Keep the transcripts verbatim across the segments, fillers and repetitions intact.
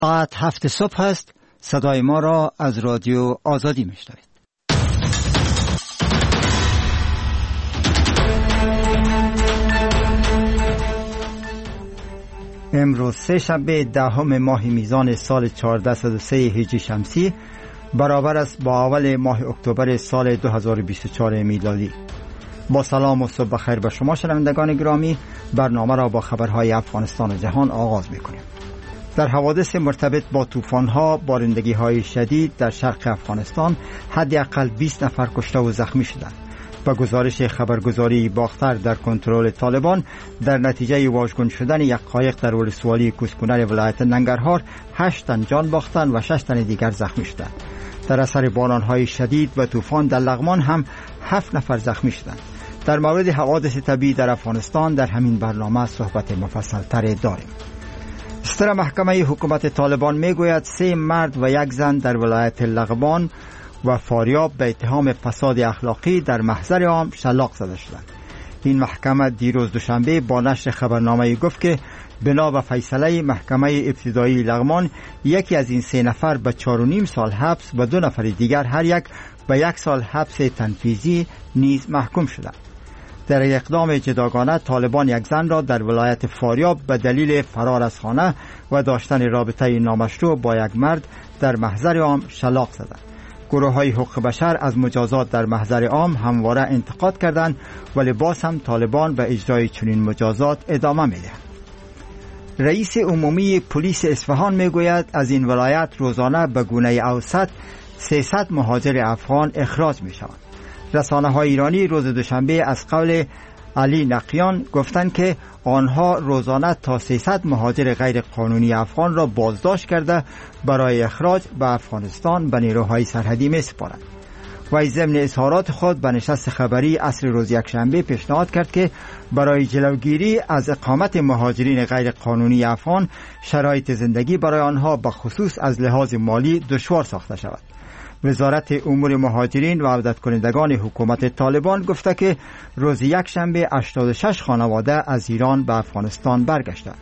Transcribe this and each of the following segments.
ساعت هفت صبح است. صدای ما را از رادیو آزادی میشنوید. امروز سه شنبه دهم ماه میزان سال چهارصد و سه هجری شمسی برابر است با اول ماه اکتبر سال دو هزار و بیست و چهار میلادی. با سلام و صبح بخیر به شما شنوندگان گرامی، برنامه را با خبرهای افغانستان و جهان آغاز میکنیم. در حوادث مرتبط با طوفان‌ها، بارندگی‌های شدید در شرق افغانستان حداقل بیست نفر کشته و زخمی شدند. با گزارش خبرگزاری باختر در کنترل طالبان، در نتیجه واژگون شدن یک قایق در ولسوالی کوسکنر ولایت ننگرهار، هشت تن جان باختند و شش تن دیگر زخمی شدند. در اثر باران‌های شدید و طوفان در لغمان هم هفت نفر زخمی شدند. در مورد حوادث طبیعی در افغانستان در همین برنامه صحبت مفصل‌تر داریم. ستر محکمه حکومت طالبان میگوید سه مرد و یک زن در ولایت لغمان و فاریاب به اتهام فساد اخلاقی در محضر عام شلاق زده شدند. این محکمه دیروز دوشنبه با نشر خبرنامه گفت که بنا به فیصله محکمه ابتدایی لغمان، یکی از این سه نفر به چهار و نیم سال حبس و دو نفر دیگر هر یک به یک سال حبس تنفیذی نیز محکوم شدند. در اقدام جداگانه، طالبان یک زن را در ولایت فاریاب به دلیل فرار از خانه و داشتن رابطه نامشروع با یک مرد در محضر عام شلاق زدند. گروه های حقوق بشر از مجازات در محضر عام همواره انتقاد کردند، ولی باز هم طالبان به اجرای چنین مجازات ادامه می‌دهند. رئیس عمومی پلیس اصفهان میگوید از این ولایت روزانه به گونه اوسط سیصد مهاجر افغان اخراج میشوند. رسانه‌های ایرانی روز دوشنبه از قول علی نقیان گفتند که آنها روزانه تا سیصد مهاجر غیر قانونی افغان را بازداشت کرده برای اخراج به افغانستان به نیروهای سرحدی می‌سپارند. وی ضمن اظهارات خود به نشست خبری عصر روز یکشنبه پیشنهاد کرد که برای جلوگیری از اقامت مهاجرین غیر قانونی افغان، شرایط زندگی برای آنها به خصوص از لحاظ مالی دشوار ساخته شود. وزارت امور مهاجرین و عودت کنندگان حکومت طالبان گفته که روز یک شنبه هشتاد و شش خانواده از ایران به افغانستان برگشتند.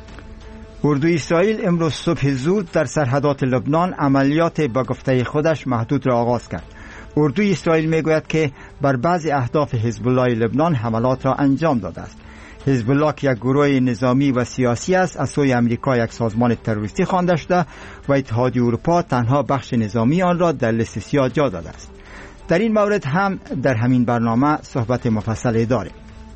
اردوی اسرائیل امروز صبح زود در سرحدات لبنان عملیات به گفته خودش محدود را آغاز کرد. اردوی اسرائیل میگوید که بر بعضی اهداف حزب الله لبنان حملات را انجام داده است. حزب الله که یک گروه نظامی و سیاسی است، از سوی امریکا یک سازمان تروریستی خوانده شده و اتحادیه اروپا تنها بخش نظامی آن را در لیست سیاه جا داده است. در این مورد هم در همین برنامه صحبت مفصلی داریم.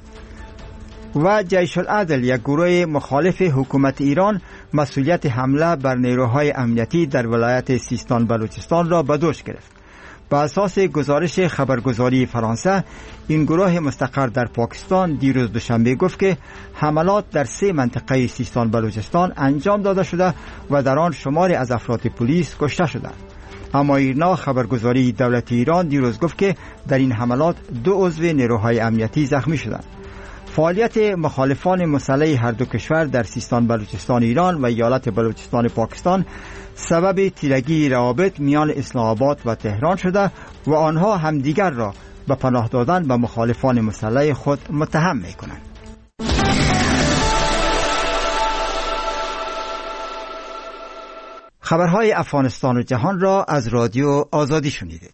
و جیش العدل، یک گروه مخالف حکومت ایران، مسئولیت حمله بر نیروهای امنیتی در ولایت سیستان بلوچستان را به دوش گرفت. با اساس گزارش خبرگزاری فرانسه، این گروه مستقر در پاکستان دیروز دوشنبه گفت که حملات در سه منطقه سیستان بلوچستان انجام داده شده و در آن شماری از افراد پلیس کشته شدند. اما ایرنا، خبرگزاری دولتی ایران، دیروز گفت که در این حملات دو عضو نیروهای امنیتی زخمی شدند. فعالیت مخالفان مسلح هر دو کشور در سیستان بلوچستان ایران و ایالت بلوچستان پاکستان سبب تیرگی روابط میان اسلام آباد و تهران شده و آنها همدیگر را به پناه دادن به مخالفان مسلح خود متهم می‌کنند. خبرهای افغانستان و جهان را از رادیو آزادی شنیدید.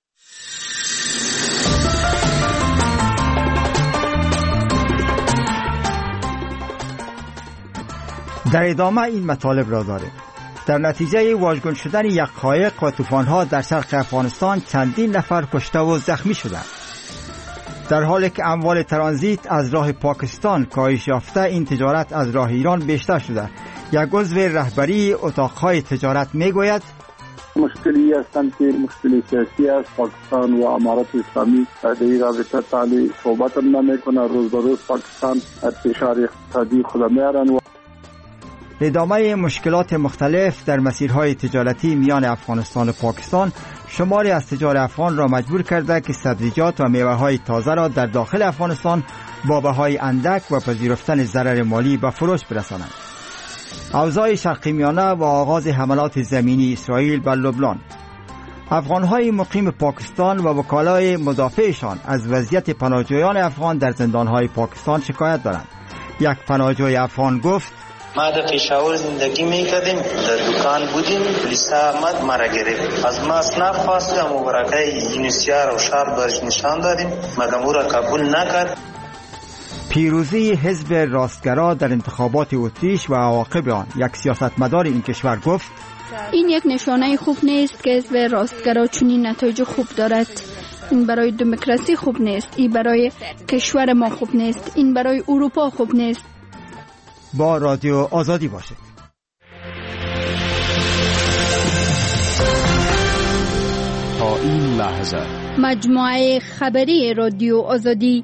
در ادامه این مطالب را داریم. در نتیجه واژگون شدن یک قایق و طوفان‌ها در شرق افغانستان چندین نفر کشته و زخمی شدند. در حالی که اموال ترانزیت از راه پاکستان کاهش یافته، این تجارت از راه ایران بیشتر شده. یک عضو رهبری اتاق‌های تجارت میگوید مشکلی هستند که مشکلی سیاسی است. پاکستان و امارات اسلامی در این رابطه تعالی صحبت نمی‌کنه. روز به روز پاکستان از فشار اقتصادی خود میارن. ادامه مشکلات مختلف در مسیرهای تجارتی میان افغانستان و پاکستان شماری از تجار افغان را مجبور کرده که سبزیجات و میوه‌های تازه را در داخل افغانستان با بهای اندک و پذیرفتن ضرر مالی به فروش برسانند. اوضاع شرق میانه و آغاز حملات زمینی اسرائیل بر لبنان. افغان‌های مقیم پاکستان و وکلای مدافعشان از وضعیت پناهجویان افغان در زندان‌های پاکستان شکایت دارند. یک پناهجوی افغان گفت ما در پشاور زندگی میکردیم، در دکان بودیم، پلیس آمد ما را گرفت. از ما اسناد خواست، مبارکه یونیسیار و شهر برش نشان دادیم، مگر او را قبول نکرد. پیروزی حزب راستگرا در انتخابات اتریش و عواقب آن، یک سیاستمدار این کشور گفت این یک نشانه خوب نیست که حزب راستگرا چنین نتایج خوب دارد. این برای دموکراسی خوب نیست، این برای کشور ما خوب نیست، این برای اروپا خوب نیست. با رادیو آزادی باشید. تا این لحظه مجموعه خبری رادیو آزادی.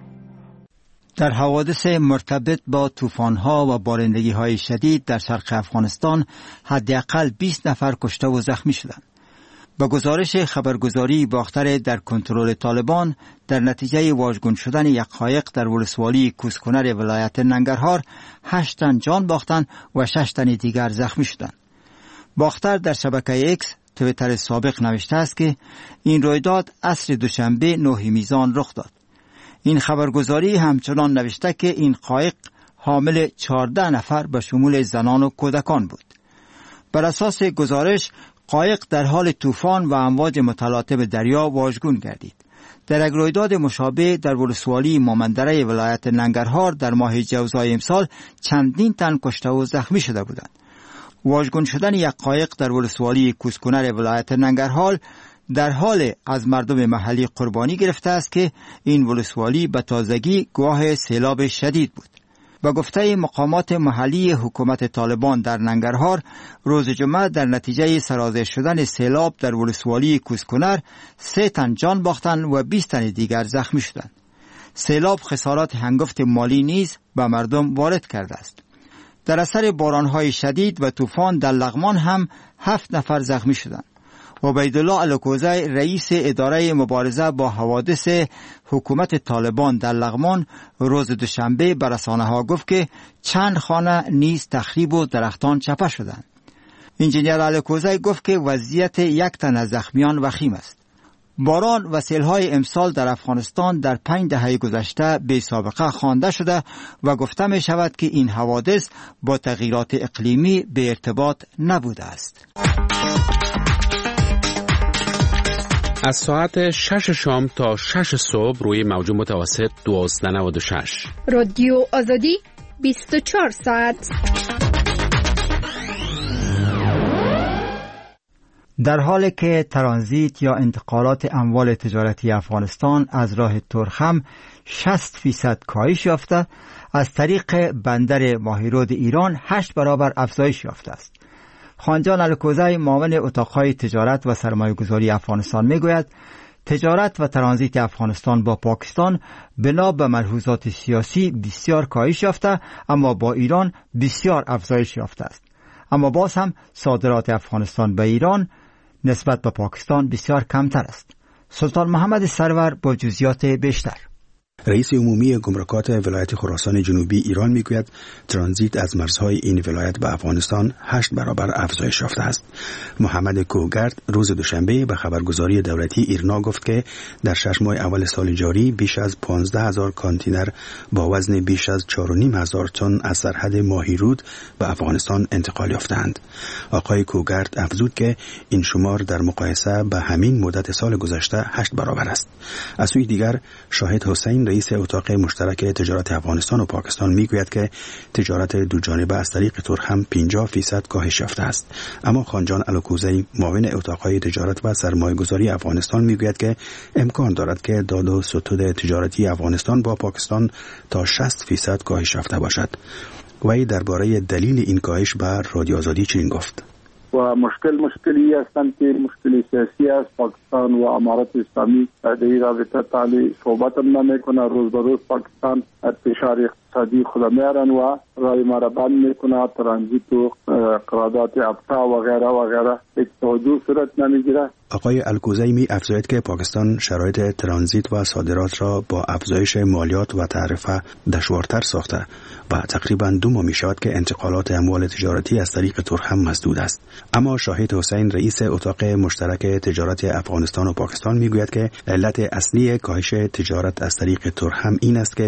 در حوادث مرتبط با طوفان‌ها و بارندگی‌های شدید در شرق افغانستان حداقل بیست نفر کشته و زخمی شدند. با گزارش خبرگزاری باختر در کنترل طالبان، در نتیجه واژگون شدن یک قایق در ولسوالی کوسکنر ولایت ننگرهار، هشت تن جان باختند و شش تن دیگر زخمی شدند. باختر در شبکه اکس تویتر سابق نوشته است که این رویداد عصر دوشنبه نه میزان رخ داد. این خبرگزاری همچنان نوشته که این قایق حامل چهارده نفر به شمول زنان و کودکان بود. بر اساس گزارش، قایق در حال طوفان و امواج متلاطم دریا واژگون گردید. در یک رویداد مشابه در ولسوالی مامندره ولایت ننگرهار در ماه جوزای امسال چندین تن کشته و زخمی شده بودند. واژگون شدن یک قایق در ولسوالی کوسکنر ولایت ننگرهار در حال از مردم محلی قربانی گرفته است که این ولسوالی به تازگی گواه سیلاب شدید بود. با گفته مقامات محلی حکومت طالبان در ننگرهار، روز جمعه در نتیجه سرازیر شدن سیلاب در ولسوالی کوسکنر سه تن جان باختند و بیست تن دیگر زخمی شدند. سیلاب خسارات هنگفت مالی نیز به مردم وارد کرده است. در اثر بارانهای شدید و طوفان در لغمان هم هفت نفر زخمی شدند. عبیدالله الکوزی رئیس اداره مبارزه با حوادث حکومت طالبان در لغمان روز دوشنبه به رسانه‌ها گفت که چند خانه نیز تخریب و درختان چپه شدند. انجینیر الکوزی گفت که وضعیت یک تن از زخمیان وخیم است. باران و سیل‌های امسال در افغانستان در پنج دهه گذشته بی سابقه خوانده شده و گفته می شود که این حوادث با تغییرات اقلیمی به ارتباط نبوده است. از ساعت شش شام تا شش صبح روی موج متوسط دوازده نود و شش رادیو آزادی بیست و چهار ساعت. در حالی که ترانزیت یا انتقالات اموال تجارتی افغانستان از راه ترخم شصت فیصد کاهش یافته، از طریق بندر ماهیرود ایران هشت برابر افزایش یافته است. خانجان الکوزی معاون اتاقهای تجارت و سرمایه‌گذاری افغانستان میگوید تجارت و ترانزیت افغانستان با پاکستان بنا به ملحوظات سیاسی بسیار کاهش یافته، اما با ایران بسیار افزایش یافته است. اما باز هم صادرات افغانستان به ایران نسبت به پاکستان بسیار کمتر است. سلطان محمد سرور با جزئیات بیشتر. رئیس عمومی گمرکات ولایت خراسان جنوبی ایران میگوید ترانزیت از مرزهای این ولایت به افغانستان هشت برابر افزایش یافته است. محمد کوگرد روز دوشنبه به خبرگزاری دولتی ایرنا گفت که در شش ماه اول سال جاری بیش از پانزده هزار کانتینر با وزن بیش از چهار و نیم هزار تن از سرحد ماهیرود به افغانستان انتقال یافتند. آقای کوگرد افزود که این شمار در مقایسه به همین مدت سال گذشته هشت برابر است. از سوی دیگر شاهد حسین رئیس اتاق مشترک تجارت افغانستان و پاکستان میگوید که تجارت دو جانبه از طریق ترخم پنجاه فیصد کاهش یافته است. اما خانجان الکوزی معاون اتاقهای تجارت و سرمایه‌گذاری افغانستان میگوید که امکان دارد که داد و ستد تجارتی افغانستان با پاکستان تا شصت فیصد کاهش یافته باشد. وی درباره دلیل این کاهش به رادیو آزادی چنین گفت: و مشکل مشکلی هستند که مشکلی سیاسی است. پاکستان و امارات اسلامی در این رابطه تعالی صحبت نمیکنه. روز به روز پاکستان انتشار اقتصادی خود میارن و رای ما را بند میکنه. ترانزیت و قرارداد ابتا و غیره و غیره هیچ توجه صورت نمیگیره. آقای الکوزی می افزاید که پاکستان شرایط ترانزیت و صادرات را با افزایش مالیات و تعرفه دشوارتر ساخته و تقریبا دو ماه می شود که انتقالات اموال تجارتی از طریق ترخم مسدود است. اما شاهد حسین رئیس اتاق مشترک تجارت افغانستان و پاکستان می گوید که علت اصلی کاهش تجارت از طریق ترخم این است که سرک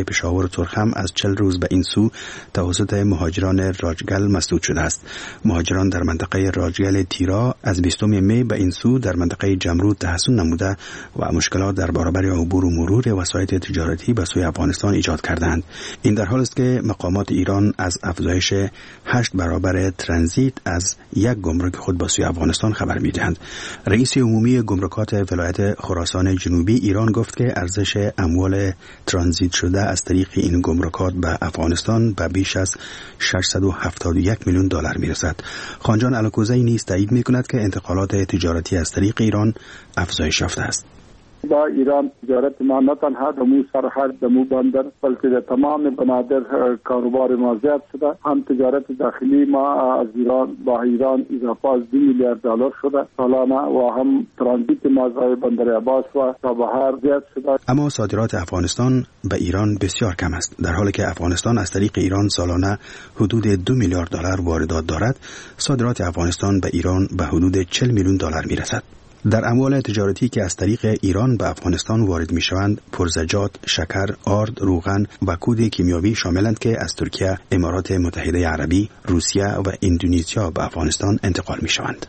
پشاور و ترخم از چهل روز به این سو توسط مهاجران راجگل مسدود شده است. مهاجران در منطقه راجگل تیرا از بیستم می به این سو در منطقه جمرود تحصن نموده و مشکلات در برابر عبور و مرور وسایط تجارتی به سوی افغانستان ایجاد کردند. این در حالی است که مقامات ایران از افزایش هشت برابر ترانزیت از یک گمرک خود به سوی افغانستان خبر می‌دهند. رئیس عمومی گمرکات ولایت خراسان جنوبی ایران گفت که ارزش اموال ترانزیت شده از طریق این گمرکات به افغانستان به بیش از ششصد و هفتاد و یک میلیون دلار میرسد. خانجان الکوزی نیز تایید میکند که انتقالات تجارتی از طریق ایران افزایش یافته است. با ایران تجارت ما نه تنها در مو سرحد در مو بندر بلکه در تمام بنادر کاروبار ما زیاد شده. هم تجارت داخلی ما از ایران با ایران اضافه از دو میلیارد دلار شده سالانه و هم ترانزیت ما از بندر عباس و تا بحر زیاد شده. اما صادرات افغانستان به ایران بسیار کم است، در حالی که افغانستان از طریق ایران سالانه حدود دو میلیارد دلار واردات دارد. صادرات افغانستان به ایران به حدود چهل میلیون دلار میرسد. در اموال تجارتی که از طریق ایران به افغانستان وارد می شوند، پرزجات، شکر، آرد، روغن و کود کیمیاوی شاملند که از ترکیه، امارات متحده عربی، روسیه و اندونزیا به افغانستان انتقال می شوند.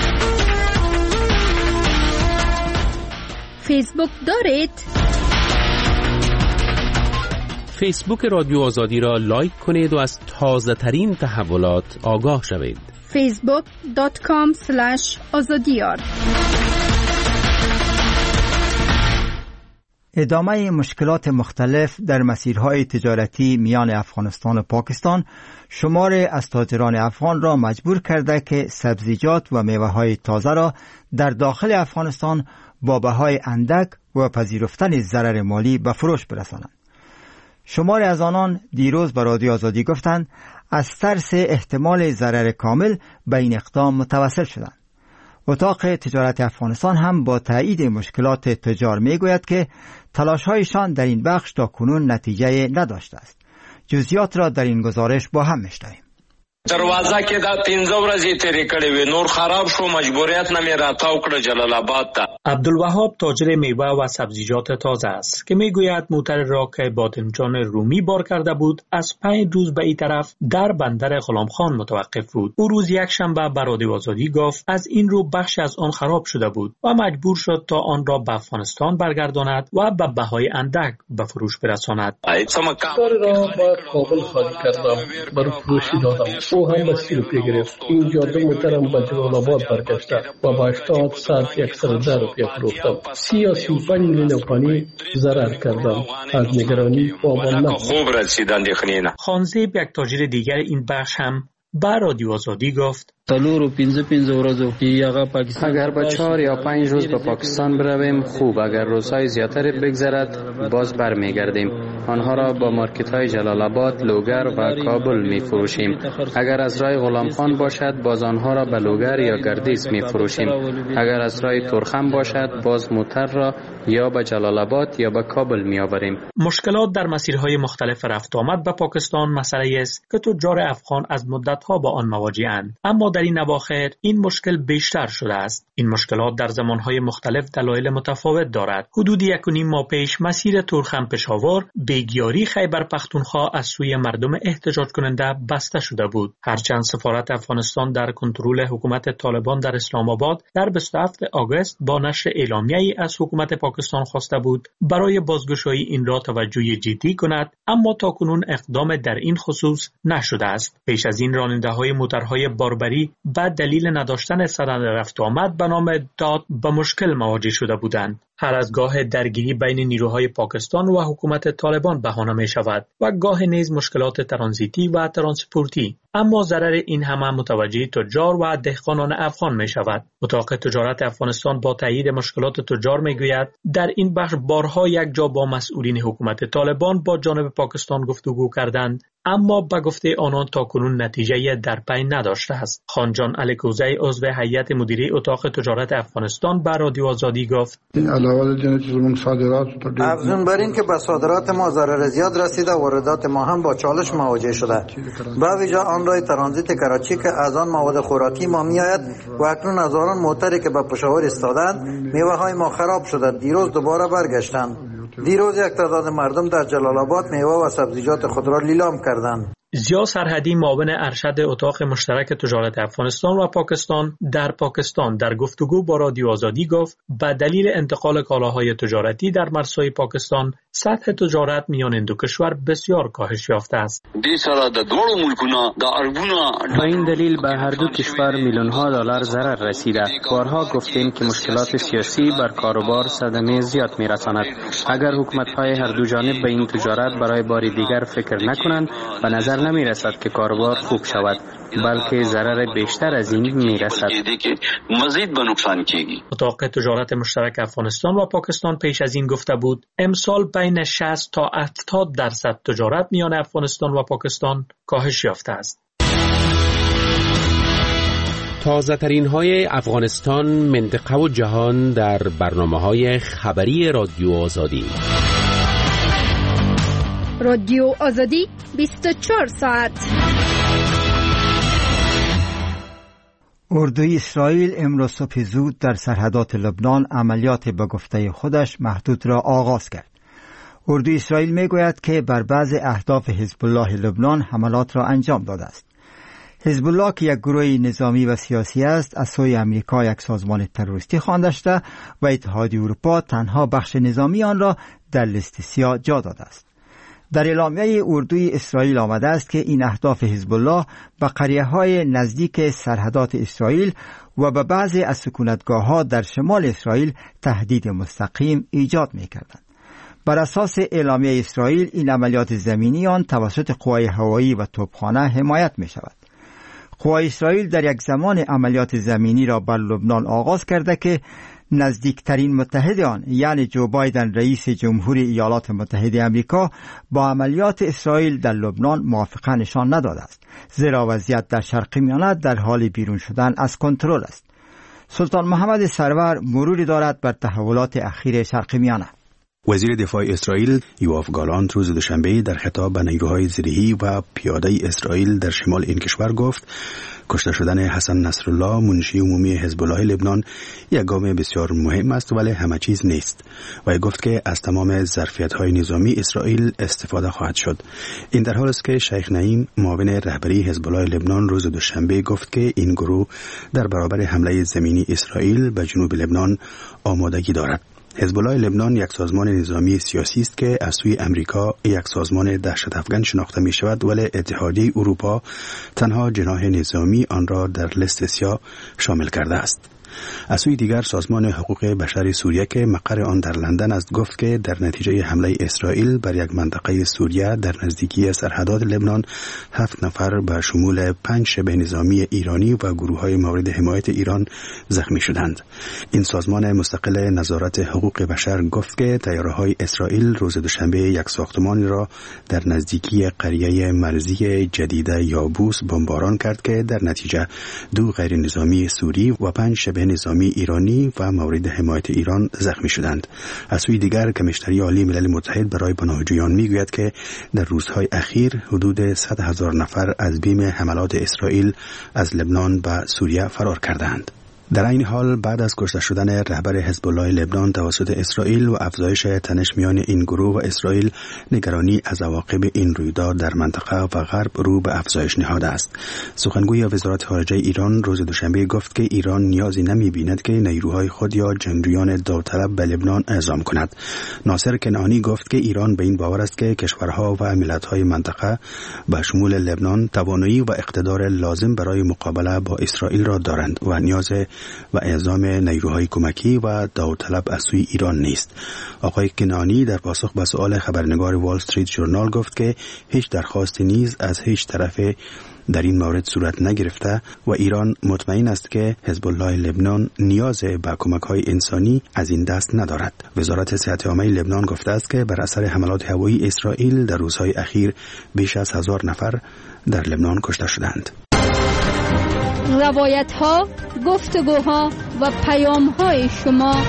فیسبوک دارید؟ فیسبوک رادیو آزادی را لایک کنید و از تازه ترین تحولات آگاه شوید. فیسبوک دات کام اسلش آزادیار. ادامه مشکلات مختلف در مسیرهای تجارتی میان افغانستان و پاکستان شمار از تاجران افغان را مجبور کرده که سبزیجات و میوه‌های تازه را در داخل افغانستان با بهای اندک و پذیرفتن ضرر مالی به فروش برسانند. شمار از آنان دیروز به رادیو آزادی گفتند از ترس احتمال ضرر کامل به این اقدام متوسل شدند. اتاق تجارت افغانستان هم با تایید مشکلات تجار میگوید که تلاش‌هایشان در این بخش تا کنون نتیجه نداشته است. جزئیات را در این گزارش با هم میشنویم. دروازه کې دا پنځه ورځې تیرې کړې وې، نور خراب شو، مجبوریت نه مې راتاو کړه جلال آباد ته. عبدالوهاب تاجر میوه و سبزیجات تازه است که میگوید موتر را که بادمجان رومی بار کرده بود از پنج روز به این طرف در بندر غلامخان متوقف بود. او روز یک شنبه به رادیو آزادی گفت از این رو بخش از آن خراب شده بود و مجبور شد تا آن را به افغانستان برگرداند و به بهای اندک به فروش برساند. کار را با کابل خالی کردم، بر فروشی دادم. او هم به سی روپیه گرفت. اینجا دو موترم به جلال آباد برگشته و با هشتاد ساعت یکصد و ده روپیه فروختم. سی یا سی و پنج میلیون افغانی ضرر کردم. از نگرانی و آبان نه. خانزیب یک تاجر دیگر این بخش هم به رادیو آزادی گفت تلورو پینزه پینزه ورځو کې هغه پاکستان اگر به چهار یا پنج روز به پاکستان برویم خوب، اگر روزهای زیاتر بگذرد باز برمیگردیم. آنها را با مارکت های جلال آباد، لوگر و کابل می فروشیم. اگر از راه غلامخان باشد باز آنها را به لوگر یا گردیس می فروشیم. اگر از راه ترخم باشد باز موتر را یا به جلال آباد یا به کابل می آوریم. مشکلات در مسیرهای مختلف رفت آمد به پاکستان مسئله است که تجار افغان از مدت‌ها با آن مواجه‌اند، اما در این اواخر این مشکل بیشتر شده است. این مشکلات در زمانهای مختلف دلایل متفاوت دارد. حدود یک و نیم ماه پیش مسیر ترخم پشاور بیگیاری خیبر پختونخوا از سوی مردم احتجاج کننده بسته شده بود. هرچند سفارت افغانستان در کنترل حکومت طالبان در اسلام آباد در بیست و هفتم آگوست با نشر اعلامیه‌ای از حکومت پاکستان خواسته بود برای بازگشایی این را توجه جدی کند، اما تاکنون اقدام در این خصوص نشده است. پیش از این راننده‌های موترهای باربری به دلیل نداشتن سند رفت آمد به نام داد به مشکل مواجه شده بودند. هر از گاه درگیری بین نیروهای پاکستان و حکومت طالبان بهانه می شود و گاه نیز مشکلات ترانزیتی و ترانسپورتی، اما ضرر این همه متوجه تجار و دهقانان افغان می شود. اتاق تجارت افغانستان با تایید مشکلات تجار می گوید در این بخش بارها یک جا با مسئولین حکومت طالبان با جانب پاکستان گفتگو کردند، اما به گفته آنان تاکنون نتیجه در پی نداشته است. خانجان الکوزی عضو هیئت مدیره اتاق تجارت افغانستان به رادیو آزادی گفت افزون بر این که به صادرات ما ضرر زیاد رسیده، واردات ما هم با چالش مواجه شده. به ویژه آن راه ترانزیت کراچی که از آن مواد خوراکی ما میآید و اکنون از آن موتری که به پشاور ایستادند میوه های ما خراب شده، دیروز دوباره برگشتند. دیروز یک تعداد مردم در جلال آباد میوه و سبزیجات خود را لیلام کردند. ضیا سرحدی معاون ارشد اتاق مشترک تجارت افغانستان و پاکستان در پاکستان در گفتگو با رادیو آزادی گفت به دلیل انتقال کالاهای تجارتی در مرزهای پاکستان سطح تجارت میان این دو کشور بسیار کاهش یافته است. با این دلیل به هر دو کشور میلیون ها دلار ضرر رسیده. بارها گفتیم که مشکلات سیاسی بر کاروبار صدمه زیاد میرساند. اگر حکومت های هر دو جانب به این تجارت برای بار دیگر فکر نکنند به نظر نمی رسد که کاروبار خوب شود، بلکه ضرر بیشتر از این می رسد. اتاق تجارت مشترک افغانستان و پاکستان پیش از این گفته بود امسال بین شصت تا هفتاد درصد تجارت میان افغانستان و پاکستان کاهش یافته است. تازه ترین های افغانستان، منطقه و جهان در برنامه های خبری رادیو آزادی. رادیو آزادی بیست و چهار ساعت. اردوی اسرائیل امروز صبح زود در سرحدات لبنان عملیات به گفته خودش محدود را آغاز کرد. اردوی اسرائیل میگوید که بر بعض اهداف حزب الله لبنان حملات را انجام داده است. حزب الله که یک گروه نظامی و سیاسی است، از سوی امریکا یک سازمان تروریستی خوانده شده و اتحادیه اروپا تنها بخش نظامی آن را در لیست سیاه جا داده است. در اعلامیه اردوی اسرائیل آمده است که این اهداف حزب الله به قریه‌های نزدیک سرحدات اسرائیل و به بعضی از سکونتگاه‌ها در شمال اسرائیل تهدید مستقیم ایجاد می‌کردند. بر اساس اعلامیه اسرائیل این عملیات زمینی آن توسط قوای هوایی و توپخانه حمایت می‌شود. قوای اسرائیل در یک زمان عملیات زمینی را بر لبنان آغاز کرده که نزدیکترین متحد آن یعنی جو بایدن رئیس جمهوری ایالات متحده آمریکا با عملیات اسرائیل در لبنان موافقه نشان نداده است، زیرا وضعیت در شرق میانه در حال بیرون شدن از کنترل است. سلطان محمد سرور مروری دارد بر تحولات اخیر شرق میانه. وزیر دفاع اسرائیل یوآف گالانت روز دوشنبه در خطاب به نیروهای زیرهی و پیاده اسرائیل در شمال این کشور گفت کشته شدن حسن نصرالله منشی عمومی حزب الله لبنان یک گام بسیار مهم است ولی همه چیز نیست و گفت که از تمام ظرفیت‌های نظامی اسرائیل استفاده خواهد شد. این در حالی است که شیخ نعیم معاون رهبری حزب الله لبنان روز دوشنبه گفت که این گروه در برابر حمله زمینی اسرائیل به جنوب لبنان آمادگی دارد. حزب الله لبنان یک سازمان نظامی سیاسی است که از سوی امریکا یک سازمان دهشت افکن شناخته می شود ولی اتحادیه اروپا تنها جناح نظامی آن را در لیست سیاه شامل کرده است. از سوی دیگر سازمان حقوق بشر سوریه که مقر آن در لندن است گفت که در نتیجه حمله اسرائیل بر یک منطقه سوریه در نزدیکی سرحدات لبنان هفت نفر به شمول پنج شبه نظامی ایرانی و گروه‌های مورد حمایت ایران زخمی شدند. این سازمان مستقل نظارت حقوق بشر گفت که طیاره‌های اسرائیل روز دوشنبه یک ساختمان را در نزدیکی قریه مرزی جدیده یابوس بمباران کرد که در نتیجه دو غیر نظامی سوری و پنج شبه نظامی ایرانی و مورد حمایت ایران زخمی شدند. از سوی دیگر کمیشنری عالی ملل متحد برای پناهجویان میگوید که در روزهای اخیر حدود صد هزار نفر از بیم حملات اسرائیل از لبنان به سوریه فرار کردند. در این حال بعد از کشته شدن رهبر حزب الله لبنان توسط اسرائیل و افزایش تنش میان این گروه و اسرائیل، نگرانی از عواقب این رویداد در منطقه و غرب رو به افزایش نهاده است. سخنگوی وزارت خارجه ایران روز دوشنبه گفت که ایران نیازی نمی‌بیند که نیروهای خود یا جنگجویان داوطلب به لبنان اعزام کند. ناصر کنعانی گفت که ایران به این باور است که کشورها و ملت‌های منطقه به شمول لبنان توانایی و اقتدار لازم برای مقابله با اسرائیل را دارند و نیاز و اعزام نیروهای کمکی و داوطلب از سوی ایران نیست. آقای کنعانی در پاسخ به سؤال خبرنگار وال استریت ژورنال گفت که هیچ درخواستی نیز از هیچ طرف در این مورد صورت نگرفته و ایران مطمئن است که حزب الله لبنان نیاز به کمک‌های انسانی از این دست ندارد. وزارت صحت عامه لبنان گفته است که بر اثر حملات هوایی اسرائیل در روزهای اخیر بیش از هزار نفر در لبنان کشته شدند. روایت ها، گفتگوها و پیام های شما.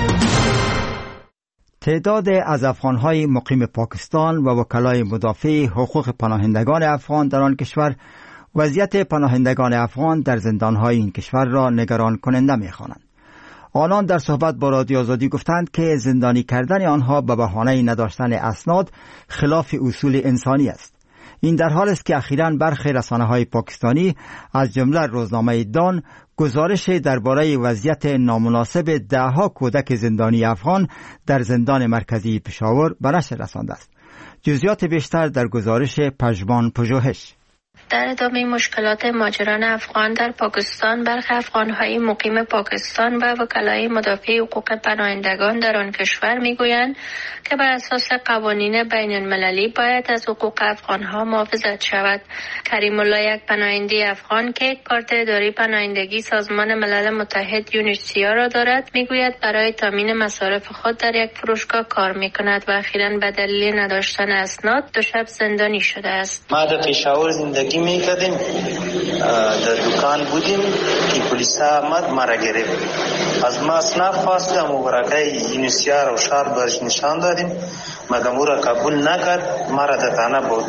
تعداد از افغان‌های مقیم پاکستان و وکلای مدافع حقوق پناهندگان افغان در آن کشور وضعیت پناهندگان افغان در زندان‌های این کشور را نگران کننده می‌خوانند. آنان در صحبت با رادیو آزادی گفتند که زندانی کردن آنها به بهانه نداشتن اسناد خلاف اصول انسانی است. این در حال است که اخیراً برخی رسانه‌های پاکستانی از جمله روزنامه دان گزارش درباره وضعیت نامناسب ده‌ها کودک زندانی افغان در زندان مرکزی پشاور به نشر رسانده است. جزئیات بیشتر در گزارش پژمان پژوهش. در ادامه مشکلات مهاجران افغان در پاکستان، برخی افغان‌های مقیم پاکستان و وکلای مدافع حقوق پناهندگان در آن کشور می‌گویند که بر اساس قوانین بین‌المللی باید از حقوق افغان‌ها محافظت شود. کریم الله، یک پناهنده افغان که کارت اداره پناهندگی سازمان ملل متحد یونیسیار را دارد، می‌گوید برای تامین مصارف خود در یک فروشگاه کار می‌کند و اخیراً به دلیل نداشتن اسناد دو شب زندانی شده است. ما در پشاور زندگی میکردیم، در دکان بودیم که پلیس آمد مرا گرفت. از ما اسناد خواستم و ورقه یونیسیار و شهر برش نشان دادیم، مگر او را قبول نکرد. مرا در تانه بود.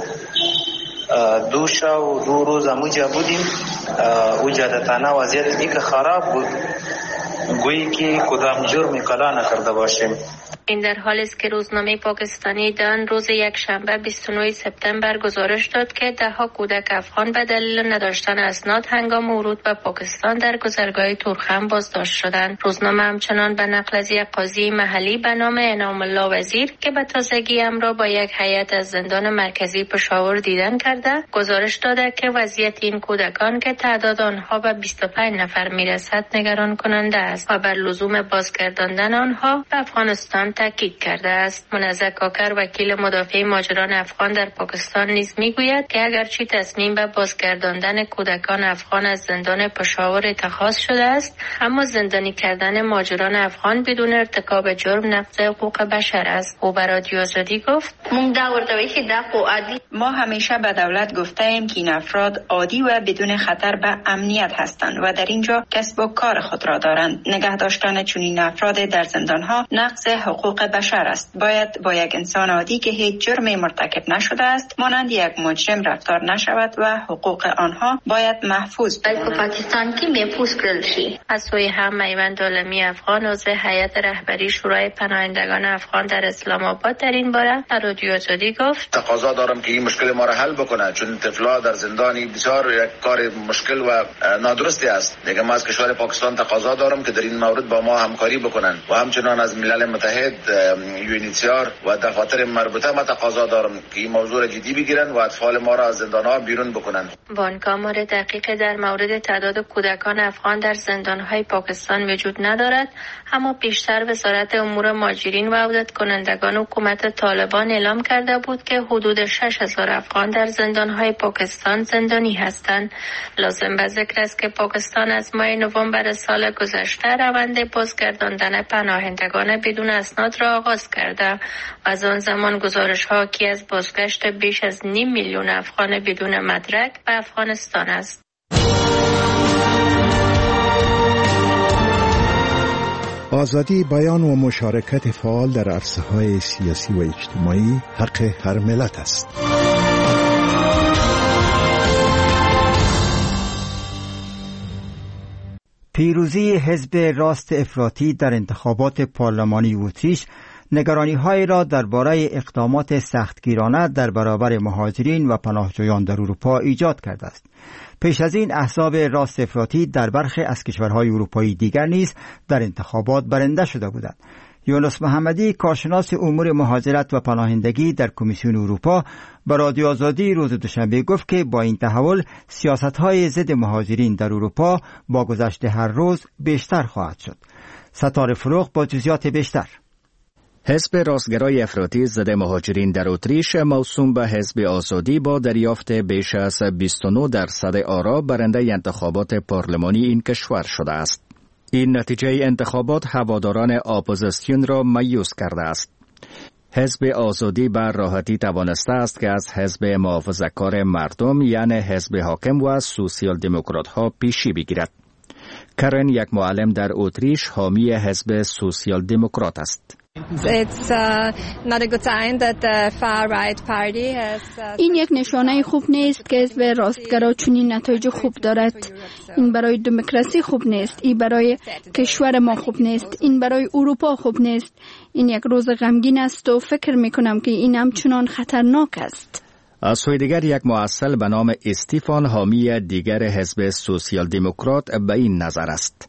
دو شب و دو روز اموجا بودیم. اوجا در تانه وضعیت دیگه خراب بود، گویی که کدام جرمی کلا نکرده باشیم. این در حال است که روزنامه پاکستانی دان روز یک شنبه بیست و نه سپتامبر گزارش داد که ده ها کودک افغان به دلیل نداشتن اسناد هنگام ورود به پاکستان در گذرگاه تورخم بازداشت شدند. روزنامه همچنان به نقل از یک قاضی محلی به نام انعام الله وزیر که به تازگی امر با یک هیئت از زندان مرکزی پشاور دیدن کرده، گزارش داده که وضعیت این کودکان که تعداد آنها به بیست و پنج نفر میرسد نگران کننده است و بر لزوم بازگرداندن آنها به افغانستان تاکید کرده است. منزه کاکر، وکیل مدافع مهاجران افغان در پاکستان، نیز میگوید که اگرچه تصمیم به بازگرداندن کودکان افغان از زندان پشاور اتخاذ شده است، اما زندانی کردن مهاجران افغان بدون ارتکاب جرم نقض حقوق بشر است. او به رادیو آزادی گفت: ما همیشه به دولت گفته ایم که این افراد عادی و بدون خطر به امنیت هستند و در اینجا کسب و کار خود را دارند. نگه داشتن چنین افراد در زندانها نقض حقوق بشر است. باید با یک انسان عادی که هیچ جرمی مرتکب نشده است مانند یک مجرم رفتار نشود و حقوق آنها باید محفوظ بماند. پاکستان کی محفوظ کړل شي. از سوی هم میوند عالمی افغان عضو هیئت رهبری شورای پناهندگان افغان در اسلام آباد در این باره در رادیو آزادی گفت: تقاضا دارم که این مشکل ما را حل بکنه، چون طفلا در زندانی بسیار یک کار مشکل و نادرستی است. دیگه ما از کشور پاکستان تقاضا دارم که در این مورد با ما همکاری بکنن و همچنان از ملل متحد، یونیسیار و دفاتر مربوطه ما تقاضا دارم که این موضوع را جدی بگیرن و اطفال ما را از زندان‌ها بیرون بکنن. بانک‌آمار دقیق در مورد تعداد کودکان افغان در زندان‌های پاکستان وجود ندارد، اما پیشتر وزارت امور مهاجرین و عودت کنندگان حکومت طالبان اعلام کرده بود که حدود شش هزار افغان در زندان‌های پاکستان زندانی هستند. لازم به ذکر است که پاکستان از ماه نوامبر سال گذشته روند بازگرداندن پناهندگان بدون اسناد را آغاز کرده و از آن زمان گزارش‌ها که از بازگشت بیش از نیم میلیون افغان بدون مدرک به افغانستان است. آزادی بیان و مشارکت فعال در عرصه‌های سیاسی و اجتماعی حق هر ملت است. پیروزی حزب راست افراطی در انتخابات پارلمانی اتریش نگرانی‌های را درباره اقدامات سختگیرانه در برابر مهاجرین و پناهجویان در اروپا ایجاد کرده است. پیش از این احزاب راست افراطی در برخی از کشورهای اروپایی دیگر نیز در انتخابات برنده شده بودند. یونس محمدی، کارشناس امور مهاجرت و پناهندگی در کمیسیون اروپا، به رادیو آزادی روز دوشنبه گفت که با این تحول سیاست‌های ضد مهاجرین در اروپا با گذشت هر روز بیشتر خواهد شد. ستاره فروغ با جزئیات بیشتر. حزب راستگرای افراطی ضد مهاجرین در اتریش موسوم به حزب آزادی با دریافت بیش از بیست و نه درصد آرا برنده انتخابات پارلمانی این کشور شده است. این نتیجه انتخابات هواداران اپوزیسیون را مایوس کرده است. حزب آزادی بر راحتی توانسته است که از حزب محافظه‌کار مردم یعنی حزب حاکم و سوسیال دموکرات ها پیشی بگیرد. کرن، یک معلم در اتریش، حامی حزب سوسیال دموکرات است. این یک نشانه خوب نیست که حزب راستگرا چنین نتایج خوب دارد. این برای دموکراسی خوب نیست، این برای کشور ما خوب نیست، این برای اروپا خوب نیست. این یک روز غمگین است و فکر میکنم که این همچنان خطرناک است. از سوی دیگر یک مؤصل به نام استیفان حامی دیگر حزب سوسیال دموکرات به این نظر است.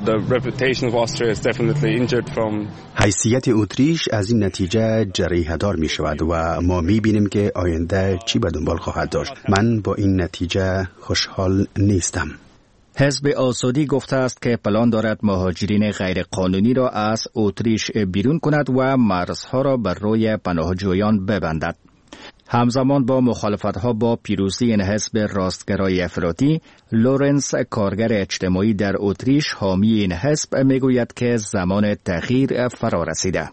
حیثیت اتریش از این نتیجه جریحه دار می شود و ما می بینیم که آینده چی به دنبال خواهد داشت. من با این نتیجه خوشحال نیستم. حزب آزادی گفته است که پلان دارد مهاجرین غیر قانونی را از اتریش بیرون کند و مرزها را بر روی پناهجویان ببندد. همزمان با مخالفت‌ها با پیروزی این حزب راستگرای افراطی، لورنس کارگر اجتماعی در اتریش حامی این حزب میگوید که زمان تغییر فرا رسیده.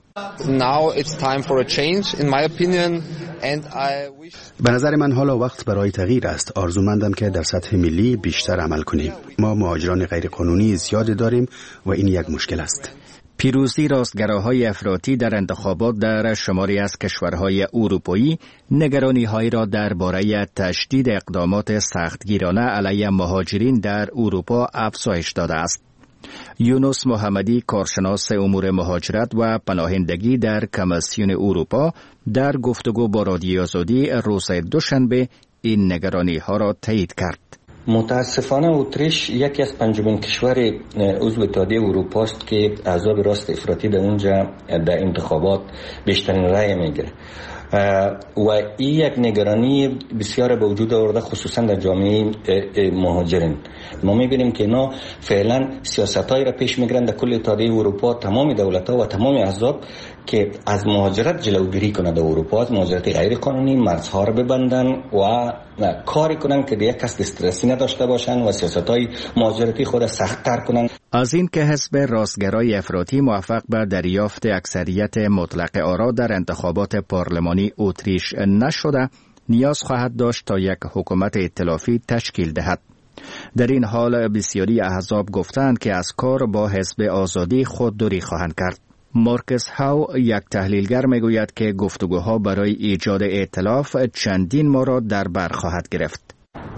به نظر من حالا وقت برای تغییر است. آرزومندم که در سطح ملی بیشتر عمل کنیم. ما مهاجران غیرقانونی زیاد داریم و این یک مشکل است. پیروزی راستگراهای افراطی در انتخابات در شماری از کشورهای اروپایی نگرانی‌هایی را درباره تشدید اقدامات سختگیرانه علیه مهاجرین در اروپا افزایش داده است. یونس محمدی، کارشناس امور مهاجرت و پناهندگی در کمیسیون اروپا، در گفتگو با رادیو آزادی روز دوشنبه این نگرانی‌ها را تایید کرد. متاسفانه اتریش یکی از پنجمین کشور عضو اتحادیه اروپا است که احزاب راست افراطی در اونجا در انتخابات بیشترین رأی میگیره و این یک نگرانی بسیار به وجود آورده، خصوصا در جامعه مهاجرین. ما میبینیم که اینا فعلا سیاستایی را پیش میگیرن در کل اتحادیه اروپا، تمام دولت‌ها و تمام احزاب، که از مهاجرت جلوگیری کنند در اروپا، از مهاجرت غیر قانونی، مرزها را ببندن و کاری کنن که دیگه کس دسترسی نداشته باشن و سیاست‌های مهاجرتی خود سخت‌تر کنن. از این که حزب راستگرای افراطی موفق به دریافت اکثریت مطلق آرا در انتخابات پارلمانی اتریش نشده، نیاز خواهد داشت تا یک حکومت ائتلافی تشکیل دهد. در این حال بسیاری احزاب گفتند که از کار با حزب آزادی خودداری خواهند کرد. مارکس هاو، یک تحلیلگر، میگوید که گفتگوها برای ایجاد ائتلاف چندین ماه را در بر خواهد گرفت.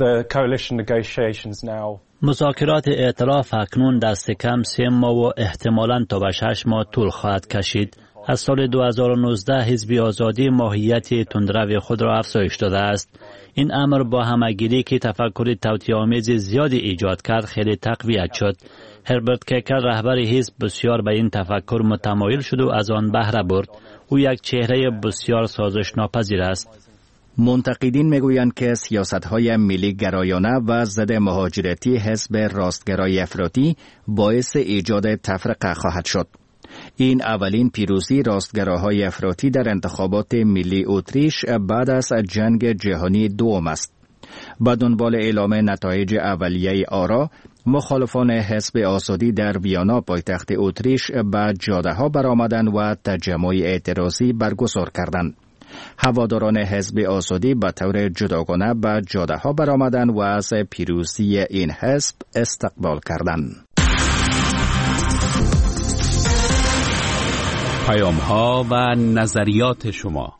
مذاکرات ائتلاف اکنون دست کم سه ماه و احتمالاً تا به شش ماه طول خواهد کشید. از سال دو هزار و نوزده حزب آزادی ماهیت تندرو خود را افزایش داده است. این امر با همگیری که تفکر توطئه‌آمیز زیادی ایجاد کرد خیلی تقویت شد. هربرت کیکر، رهبر حزب، بسیار به این تفکر متمایل شد و از آن بهره برد. او یک چهره بسیار سازش ناپذیر است. منتقدین میگویند که سیاست‌های ملی گرایانه و ضد مهاجرتی حزب راستگرای افراطی باعث ایجاد تفرقه خواهد شد. این اولین پیروزی راستگراهای افراطی در انتخابات ملی اتریش بعد از جنگ جهانی دوم است. با دنبال اعلام نتایج اولیه آرا، مخالفان حزب آزادی در ویانا پایتخت اتریش به جاده‌ها برآمدند و تجمع اعتراضی برگزار کردند. هواداران حزب آزادی به طور جداگانه به جاده‌ها برآمدند و از پیروزی این حزب استقبال کردند. پیام‌ها و نظریات شما.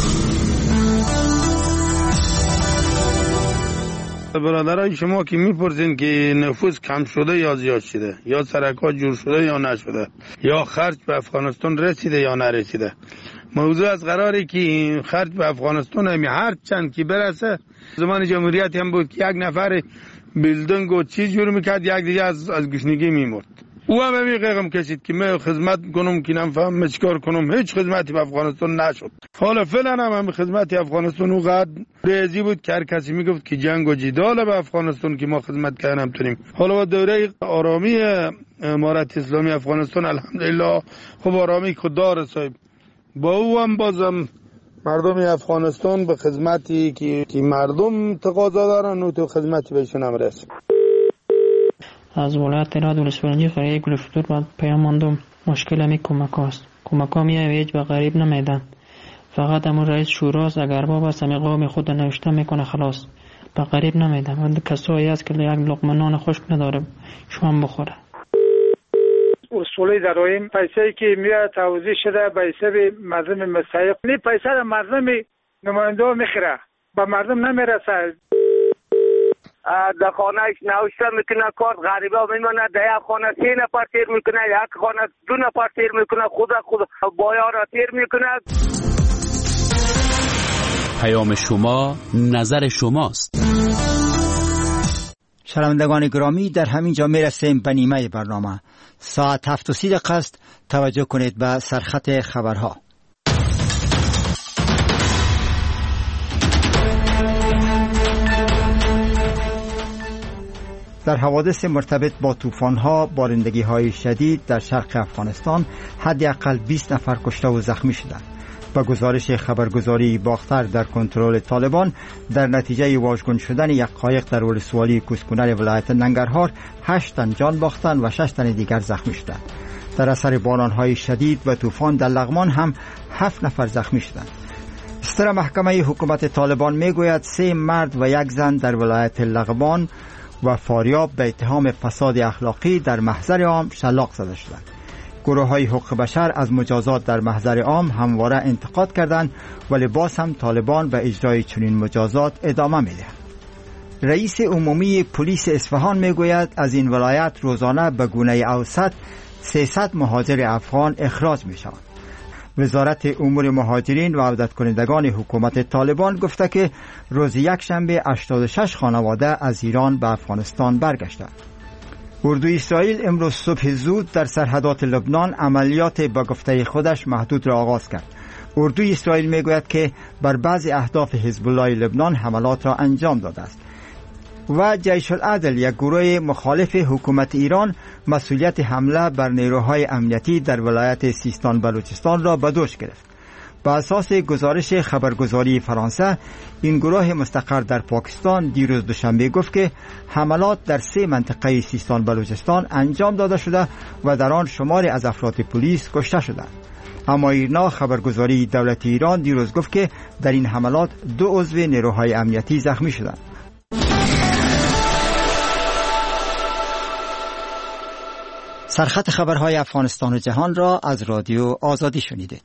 برادران شما که میپرسین که نفوس کم شده یا زیاد شده، یا سرکات جور شده یا نشده، یا خرج به افغانستان رسیده یا نرسیده، موضوع از قراری که خرج به افغانستان همی هر چند که برسه، زمان جمهوریت هم بود که یک نفر بیلدنگ و چیز جور میکرد، یک دیگه از, از گشنگی میمرد. او هم همی قیقم کشید که من خدمت کنم که نفهم چیکار کنم، هیچ خدمتی به افغانستان نشد. حالا فعلا هم هم خدمتی افغانستان اونقدر ریزی بود که هر کسی میگفت که جنگ و جدال به افغانستان که ما خدمت کردن تونیم. حالا با دوره آرامی امارت اسلامی افغانستان الحمدلله خب آرامی خود داره صاحب، با او هم بازم مردم افغانستان به خدمتی که, که مردم تقاضا دارن و تو خدمتی بهشون هم رسید. از ولایت راد ولسوالی قریه گلفتور بعد پیام ماندم. مشکل همی کمک هاست. کمک ها میه ویج به غریب نمیدن. فقط همون رئیس شوراست، اگر بابا سمی قوم خود نوشته میکنه خلاص، به غریب نمیدن. و کسایی هست که یک لقمه نان خشک نداره شوام بخوره. سولی داریم. پیسه‌ای که میاد توزیع شده به حساب مردم مستحق. این پیسه را مردم نماینده میخره، به مردم نمیرسه. در خانهش نوشته میکنه کارت غریبه میمونه، در یک خانه سه نفر تیر میکنه، یک خانه دو نفر تیر میکنه، خود خود بایا را تیر میکنه. پیام شما نظر شماست. شنوندگان گرامی، در همین جا میرسیم به نیمه برنامه. ساعت هفت و سی دقیقه است. توجه کنید به سرخط خبرها. در حوادث مرتبط با طوفان‌ها، بارندگی‌های شدید در شرق افغانستان حداقل بیست نفر کشته و زخمی شدند. با گزارش خبرگزاری باختر در کنترل طالبان، در نتیجه واژگون شدن یک قایق در ولسوالی کوسکنر ولایت ننگرهار، هشت تن جان باختند و شش تن دیگر زخمی شدند. در اثر باران‌های شدید و طوفان در لغمان هم هفت نفر زخمی شدند. ستر محکمه حکومت طالبان میگوید سه مرد و یک زن در ولایت لغمان و فاریاب به اتهام فساد اخلاقی در محضر عام شلاق زده شدند. گروه های حقوق بشر از مجازات در محضر عام همواره انتقاد کردند، ولی باز هم طالبان به اجرای چنین مجازات ادامه می‌دهند. رئیس عمومی پلیس اصفهان میگوید از این ولایت روزانه به گونه اوسط سیصد مهاجر افغان اخراج میشوند. وزارت امور مهاجرین و عودت کنندگان حکومت طالبان گفته که روز یک شنبه هشتاد و شش خانواده از ایران به افغانستان برگشتند. اردوی اسرائیل امروز صبح زود در سرحدات لبنان عملیات با گفته خودش محدود را آغاز کرد. اردوی اسرائیل میگوید که بر بعضی اهداف حزب الله لبنان حملات را انجام داده است. و جیش العدل، یک گروه مخالف حکومت ایران، مسئولیت حمله بر نیروهای امنیتی در ولایت سیستان بلوچستان را به دوش گرفت. با اساس گزارش خبرگزاری فرانسه، این گروه مستقر در پاکستان دیروز دوشنبه گفت که حملات در سه منطقه سیستان بلوچستان انجام داده شده و در آن شماری از افراد پلیس کشته شدند. اما ایرنا خبرگزاری دولت ایران دیروز گفت که در این حملات دو عضو نیروهای امنیتی زخمی شدند. سرخط خبرهای افغانستان و جهان را از رادیو آزادی شنیدید.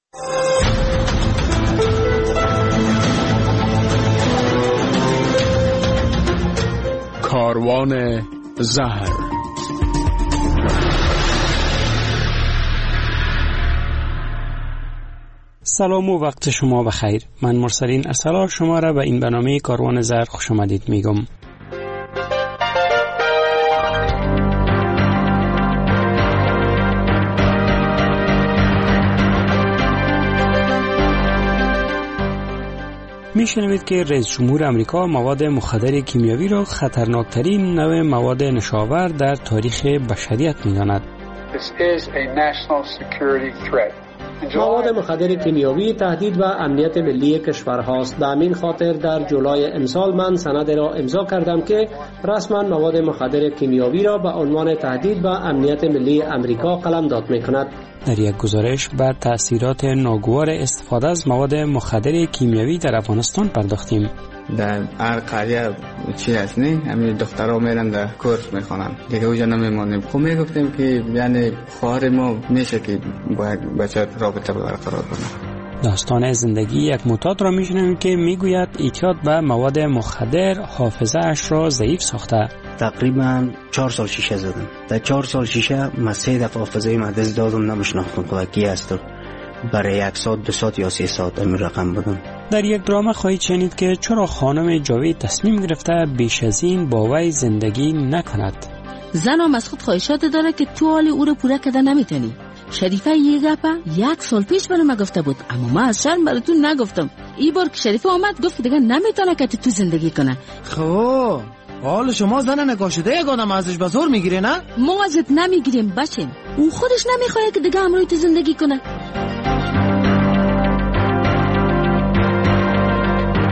کاروان زهر. سلام و وقت شما بخیر. من مرسلین ارسلان شما را به این برنامه کاروان زهر خوش آمدید میگم. میشنوید که رئیس جمهور امریکا مواد مخدر کیمیاوی را خطرناکترین نوع مواد نشاور در تاریخ بشریت می‌داند. مواد مخدر کیمیاوی تهدید و امنیت ملی کشورهاست. به همین خاطر در جولای امسال من سند را امضا کردم که رسما مواد مخدر کیمیاوی را به عنوان تهدید به امنیت ملی امریکا قلمداد می‌کند. در یک گزارش بر تأثیرات ناگوار استفاده از مواد مخدر کیمیاوی در افغانستان پرداختیم. در هر قریه چی هست نه همین دخترها میرن در کورس میخوانن دیگه اونجا نمیمونیم. خب میگفتیم که یعنی خواهر ما میشه که با یک بچه رابطه برقرار کنه. داستان زندگی یک معتاد را میشنویم که میگوید اعتیاد به مواد مخدر حافظه اش را ضعیف ساخته. تقریبا چهار سال شیشه زدم. در چهار سال شیشه من سه دفعه حافظه من دست دادم، نمیشناختم که کی هست. برای یک ساعت دو ساعت یا سه ساعت این رقم بودم. در یک دراما خواهید شنید که چرا خانم جاوید تصمیم گرفته بیش از این با وی زندگی نکند. زن هم از خود خواهشات داره که تو حال او رو پوره کرده نمیتونی. شریفه یه گپه یک سال پیش برای من گفته بود، اما من از شرم براتون نگفتم. این بار که شریفه آمد گفت دیگه نمیتونه که تو زندگی کنه. خب حال شما زن نکاح شده یک آدم ازش به زور میگیره نه؟ ما ازت نمیگیریم بچم. اون خودش نمیخواد که دیگه همراهی تو زندگی کنه.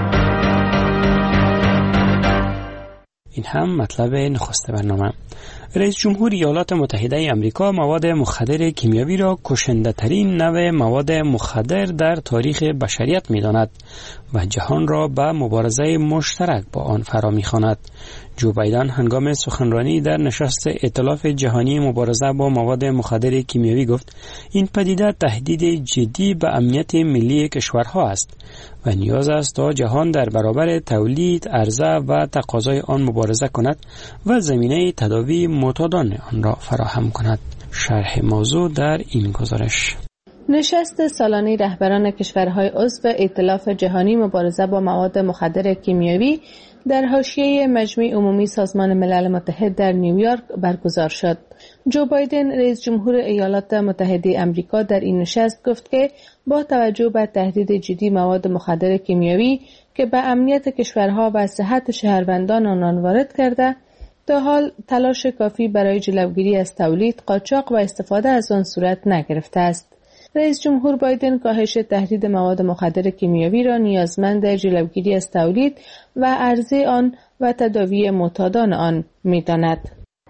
این هم مطلب نخست برنامه. رئیس جمهور ایالات متحده آمریکا مواد مخدر کیمیاوی را کشنده ترین نوع مواد مخدر در تاریخ بشریت می‌داند و جهان را به مبارزه مشترک با آن فرا می‌خواند. جو بایدن هنگام سخنرانی در نشست ائتلاف جهانی مبارزه با مواد مخدر کیمیاوی گفت این پدیده تهدید جدی به امنیت ملی کشورها است و نیاز است تا جهان در برابر تولید، عرضه و تقاضای آن مبارزه کند و زمینه تداوی معتادان آن را فراهم کند. شرح موضوع در این گزارش. نشست سالانه رهبران کشورهای عضو ائتلاف جهانی مبارزه با مواد مخدر کیمیاوی در حاشیه مجمع عمومی سازمان ملل متحد در نیویورک برگزار شد. جو بایدن رئیس جمهور ایالات متحده آمریکا در این نشست گفت که با توجه به تهدید جدی مواد مخدر کیمیاوی که به امنیت کشورها و صحت شهروندان آنان وارد کرده، تا حال تلاش کافی برای جلوگیری از تولید، قاچاق و استفاده از آن صورت نگرفته است. رئیس جمهور بایدن کاهش تهدید مواد مخدر کیمیاوی را نیازمند جلوگیری از تولید و عرضه آن و تداوی معتادان آن می‌داند.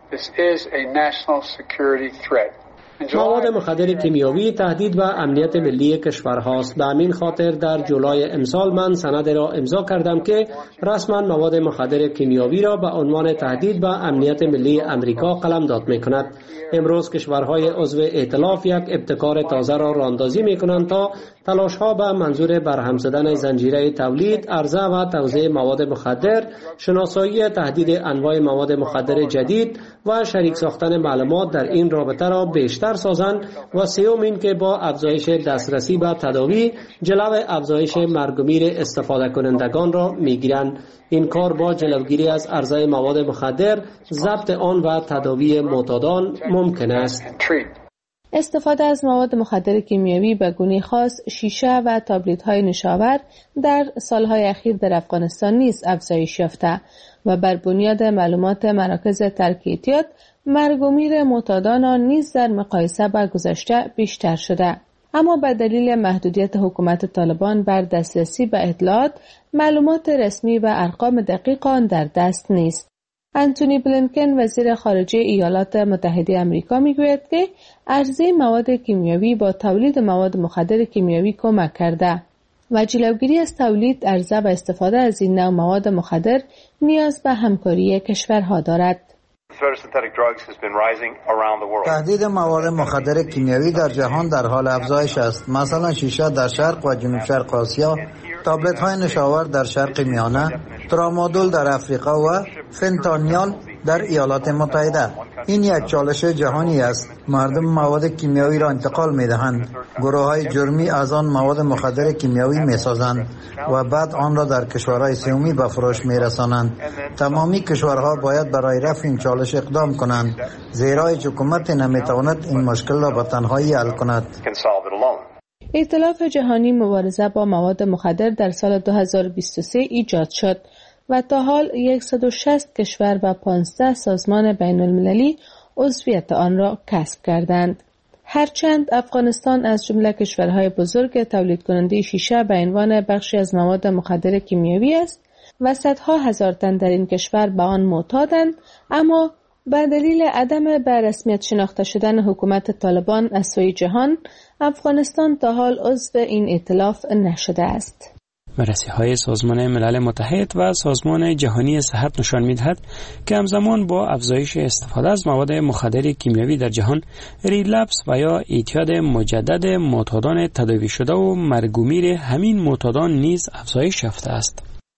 مواد مخدر کیمیاوی تهدید به امنیت ملی کشورهاست. به همین خاطر در جولای امسال من سند را امضا کردم که رسما مواد مخدر کیمیاوی را به عنوان تهدید به امنیت ملی امریکا قلمداد می‌کند. امروز کشورهای عضو ائتلاف یک ابتکار تازه را راهاندازی می‌کنند تا تلاش‌ها به منظور برهم زدن زنجیره تولید، عرضه و توزیع مواد مخدر، شناسایی تهدید انواع مواد مخدر جدید و شریک ساختن معلومات در این رابطه را بیشتر سازند و سوم این که با افزایش دسترسی به تداوی جلو افزایش مرگ و میر استفاده کنندگان را می‌گیرند. این کار با جلوگیری از عرضه مواد مخدر، ضبط آن و تداوی معتادان ممکن است. استفاده از مواد مخدر کیمیاوی به گونه خاص، شیشه و تابلت‌های نشاور در سالهای اخیر در افغانستان نیز افزایش یافته و بر بنیاد معلومات مراکز ترک اعتیاد، مرگ و میر معتادان آن نیز در مقایسه با گذشته بیشتر شده. اما به دلیل محدودیت حکومت طالبان بر دسترسی به اطلاعات، معلومات رسمی و ارقام دقیق آن در دست نیست. انتونی بلینکن وزیر خارجه ایالات متحده آمریکا میگوید که عرضه مواد کیمیاوی با تولید مواد مخدر کیمیاوی کمک کرده و جلوگیری از تولید، عرضه و استفاده از این نوع مواد مخدر نیاز به همکاری کشورها دارد. تهدید مواد مخدر کیمیاوی در جهان در حال افزایش است. مثلا شیشه در شرق و جنوب شرق آسیا، تابلت های نشاور در شرق میانه، ترامادول در افریقا و فنتانیال در ایالات متحده. این یک چالش جهانی است. مردم مواد کیمیاوی را انتقال می دهند. گروه های جرمی از آن مواد مخدر کیمیاوی می سازند و بعد آن را در کشورهای سومی به فروش می رسانند. تمامی کشورها باید برای رفع این چالش اقدام کنند، زیرا هیچ حکومت نمی تواند این مشکل را به تنهایی حل کند. ائتلاف جهانی مبارزه با مواد مخدر در سال دو هزار و بیست و سه ایجاد شد و تا حال صد و شصت کشور و پانزده سازمان بین المللی عضویت آن را کسب کردند. هرچند افغانستان از جمله کشورهای بزرگ تولید کننده شیشه به عنوان بخشی از مواد مخدر کیمیاوی است و صدها هزار تن در این کشور به آن معتادند، اما به دلیل عدم به رسمیت شناخته شدن حکومت طالبان از سوی جهان، افغانستان تا حال عضو این ائتلاف نشده است. بررسی‌های سازمان ملل متحد و سازمان جهانی صحت نشان می‌دهد که همزمان با افزایش استفاده از مواد مخدر کیمیاوی در جهان، ریلپس و یا اعتیاد مجدد معتادان تداوی شده و مرگ و میر همین معتادان نیز افزایش یافته است.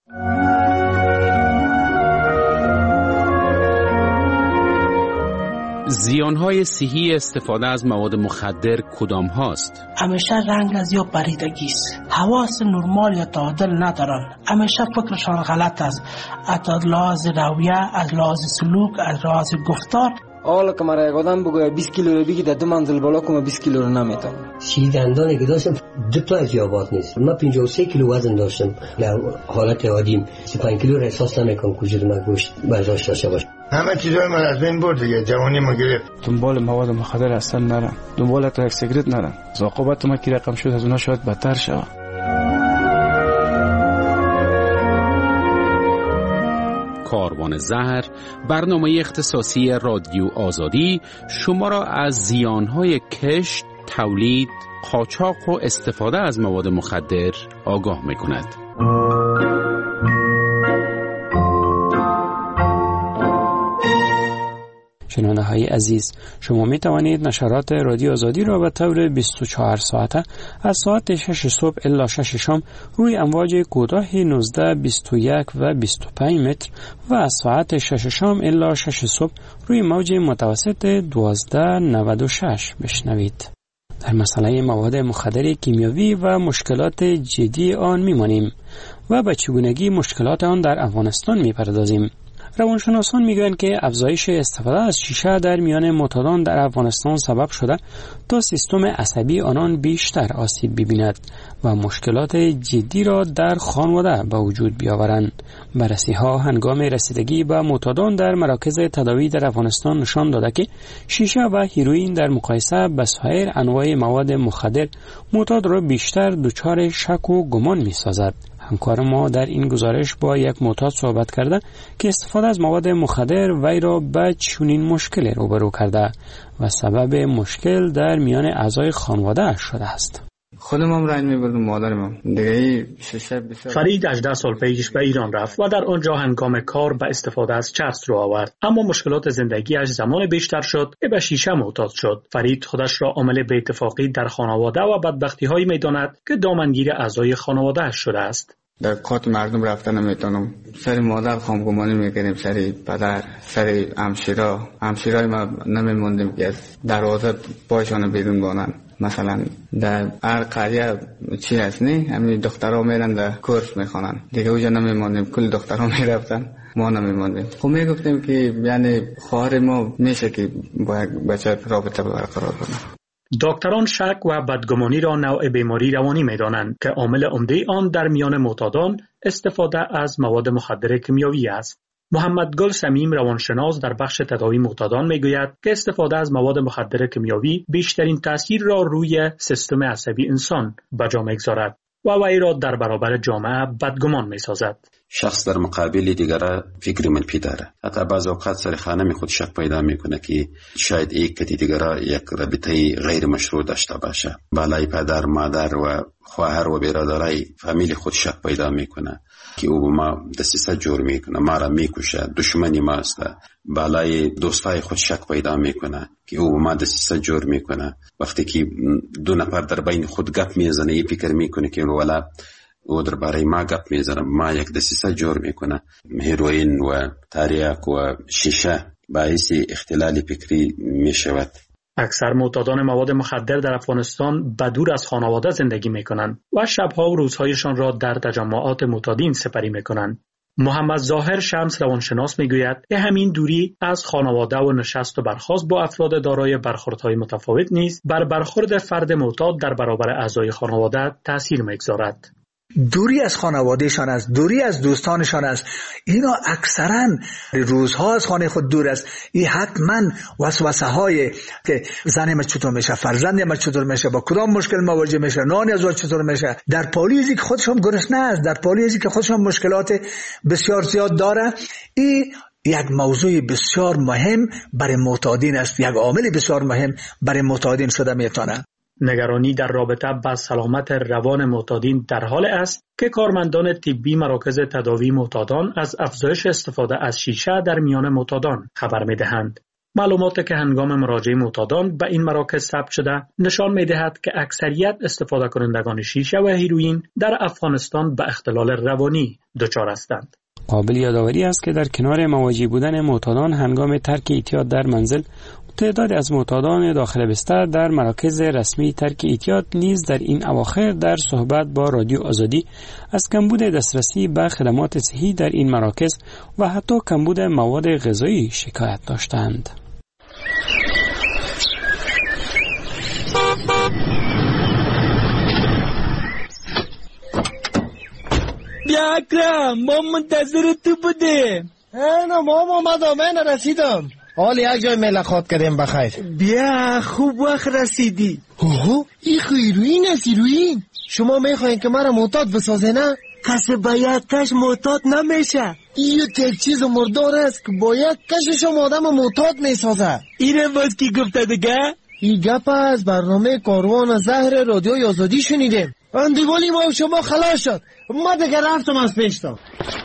زیانهای صحی استفاده از مواد مخدر کدام هاست؟ همیشه رنگ از یا پریدگی است. حواس نرمال یا تعادل ندارن. همیشه فکرشان غلط است. از لحاظ رویه، از لحاظ سلوک، از لحاظ گفتار. حالا که مرا یک آدم بگوید بیست کیلو رو بگی در دو منزل بالا کنم بیست کیلو رو نمیتونم. سی دندانی که داشتم دو تا از یابات نیست. من پنجاه و سه کیلو وزن داشتم. در حالت عادیم سی و پنج کیلو رو احساس نمیکنم کجور من گوشت برداشت داشته باشه. همه چیزای من از بین برد دیگه، جوانی ما گرفت. دنبال مواد مخدر اصلا نرم. دنبال تا یک سیگرت نرم. عاقبت ما کی رقم شد از اونها شاید بدتر شود. کاروان زهر، برنامه اختصاصی رادیو آزادی شما را از زیانهای کشت، تولید، قاچاق و استفاده از مواد مخدر آگاه می‌کند. شنونده های عزیز، شما می توانید نشرات رادیو آزادی را به طور بیست و چهار ساعته از ساعت شش صبح الی شش شام روی امواج کوتاه نوزده، بیست و یک و بیست و پنج متر و از ساعت شش شام الی شش صبح روی موج متوسط دوازده نود و شش بشنوید. در مسئله مواد مخدر کیمیاوی و مشکلات جدی آن میمانیم و به چگونگی مشکلات آن در افغانستان میپردازیم. روانشناسان میگویند که افزایش استفاده از شیشه در میان معتادان در افغانستان سبب شده تا سیستم عصبی آنان بیشتر آسیب ببیند و مشکلات جدی را در خانواده به وجود بیاورند. بررسی ها هنگام رسیدگی به معتادان در مراکز تداوی در افغانستان نشان داده که شیشه و هیروئین در مقایسه با سایر انواع مواد مخدر معتاد را بیشتر دچار شک و گمان می‌سازد. همکار ما در این گزارش با یک معتاد صحبت کرده که استفاده از مواد مخدر وی را به چنین مشکل روبرو کرده و سبب مشکل در میان اعضای خانواده شده است. خودم هم رنج می‌بردم، مادرم هم دیگه شیشه بسیار. فرید هجده سال پیش به ایران رفت و در آنجا هنگام کار به استفاده از چرس رو آورد، اما مشکلات زندگیش زمان بیشتر شد که به شیشه معتاد شد. فرید خودش را عامل بی‌اتفاقی در خانواده و بدبختی‌هایی می‌داند که دامنگیر اعضای خانواده شده است. در قات مردم رفتن نمیتونم، سر مادر خامگمانی میکردیم، سر پدر، سر همشیرا همشیرای ما نمیموندیم که از دروازه پایشان بیرون بانن. مثلا در هر قریه چی هست نه، همین دخترها میرن در کورس میخوانن، دیگه اوجا نمیموندیم، کل دخترها میرفتن، ما نمیموندیم. خب میگفتیم که یعنی خواهر ما میشه که با یک بچه رابطه برقرار کنه. دکتران شک و بدگمانی را نوع بیماری روانی می‌دانند که عامل عمده آن در میان معتادان استفاده از مواد مخدر کیمیاوی است. محمد گل سمیم روانشناس در بخش تداوی معتادان میگوید که استفاده از مواد مخدر کیمیاوی بیشترین تاثیر را روی سیستم عصبی انسان به جا می‌گذارد و وی را در برابر جامعه بدگمان می‌سازد. شخص در مقابل دیگر فکر منفی داره. حتی بعض اوقات صریحانه می خود شک پیدا میکنه که شاید یک کتی دیگر یک رابطه غیر مشروع داشته باشه. بالای پدر، مادر و خواهر و برادرای فامیل خود شک پیدا میکنه که او با ما دسیسه جور میکنه، ما را میکشه، دشمنی ماست. بالای دوستای خود شک پیدا میکنه که او با ما دسیسه جور میکنه. وقتی که دو نفر در بین خود گپ میزنه، ای فکر میکنه که ولا او در برای ما گپ میزنه، ما یک دسیسه جور میکنه. هیروئین و تریاک و شیشه باعث اختلال فکری میشود. اکثر معتادان مواد مخدر در افغانستان بدور از خانواده زندگی میکنند و شبها و روزهایشان را در تجمعات معتادین سپری میکنند. محمد ظاهر شمس روانشناس میگوید که همین دوری از خانواده و نشست و برخاست با افراد دارای برخوردهای متفاوت نیز بر برخورد فرد معتاد در برابر اعضای خانواده تاثیر میگذارد. دوری از خانوادهشان است، دوری از دوستانشان است. اینا اکثرا روزها از خانه خود دور است. این حتما وسوسه های که زن ما چطور میشه، فرزند ما چطور میشه، با کدام مشکل مواجه میشه، نان از چطور میشه، در پالیزی که خودشون گرسنه است، در پالیزی که خودشون مشکلات بسیار زیاد داره. این یک موضوع بسیار مهم برای معتادین است، یک عامل بسیار مهم برای معتادین شده میتونه. نگرانی در رابطه با سلامت روان معتادین در حال است که کارمندان طبی مراکز تداوی معتادان از افزایش استفاده از شیشه در میان معتادان خبر می‌دهند. معلوماتی که هنگام مراجعه معتادان به این مراکز ثبت شده نشان می‌دهد که اکثریت استفاده کنندگان شیشه و هیروئین در افغانستان به اختلال روانی دچار هستند. قابل یادآوری است که در کنار مواجه بودن معتادان هنگام ترک اعتیاد در منزل، تعداد از معتادان داخل بستر در مراکز رسمی ترک اعتیاد نیز در این اواخر در صحبت با رادیو آزادی از کمبود دسترسی به خدمات صحی در این مراکز و حتی کمبود مواد غذایی شکایت داشتند. بیا اکرم، ما منتظر تو بودیم. اینا مام آمدم، من رسیدم. حالا یک جای ملاقات کردیم بخیر. بیا خوب وقت رسیدی. اوه این هیروئین است، هیروئین. شما میخواین که مرا معتاد بسازه نه؟ کسی به یک کش معتاد نمیشه. یه تک چیز مردار است که با یک کششم آدم معتاد میسازه. اینم باز کی گفته دیگه؟ این گپ از برنامه کاروان زهر رادیوی آزادی شنیدیم. اندیوالی ما و شما خلاص شد. ما دیگه رفتم از پیشتا.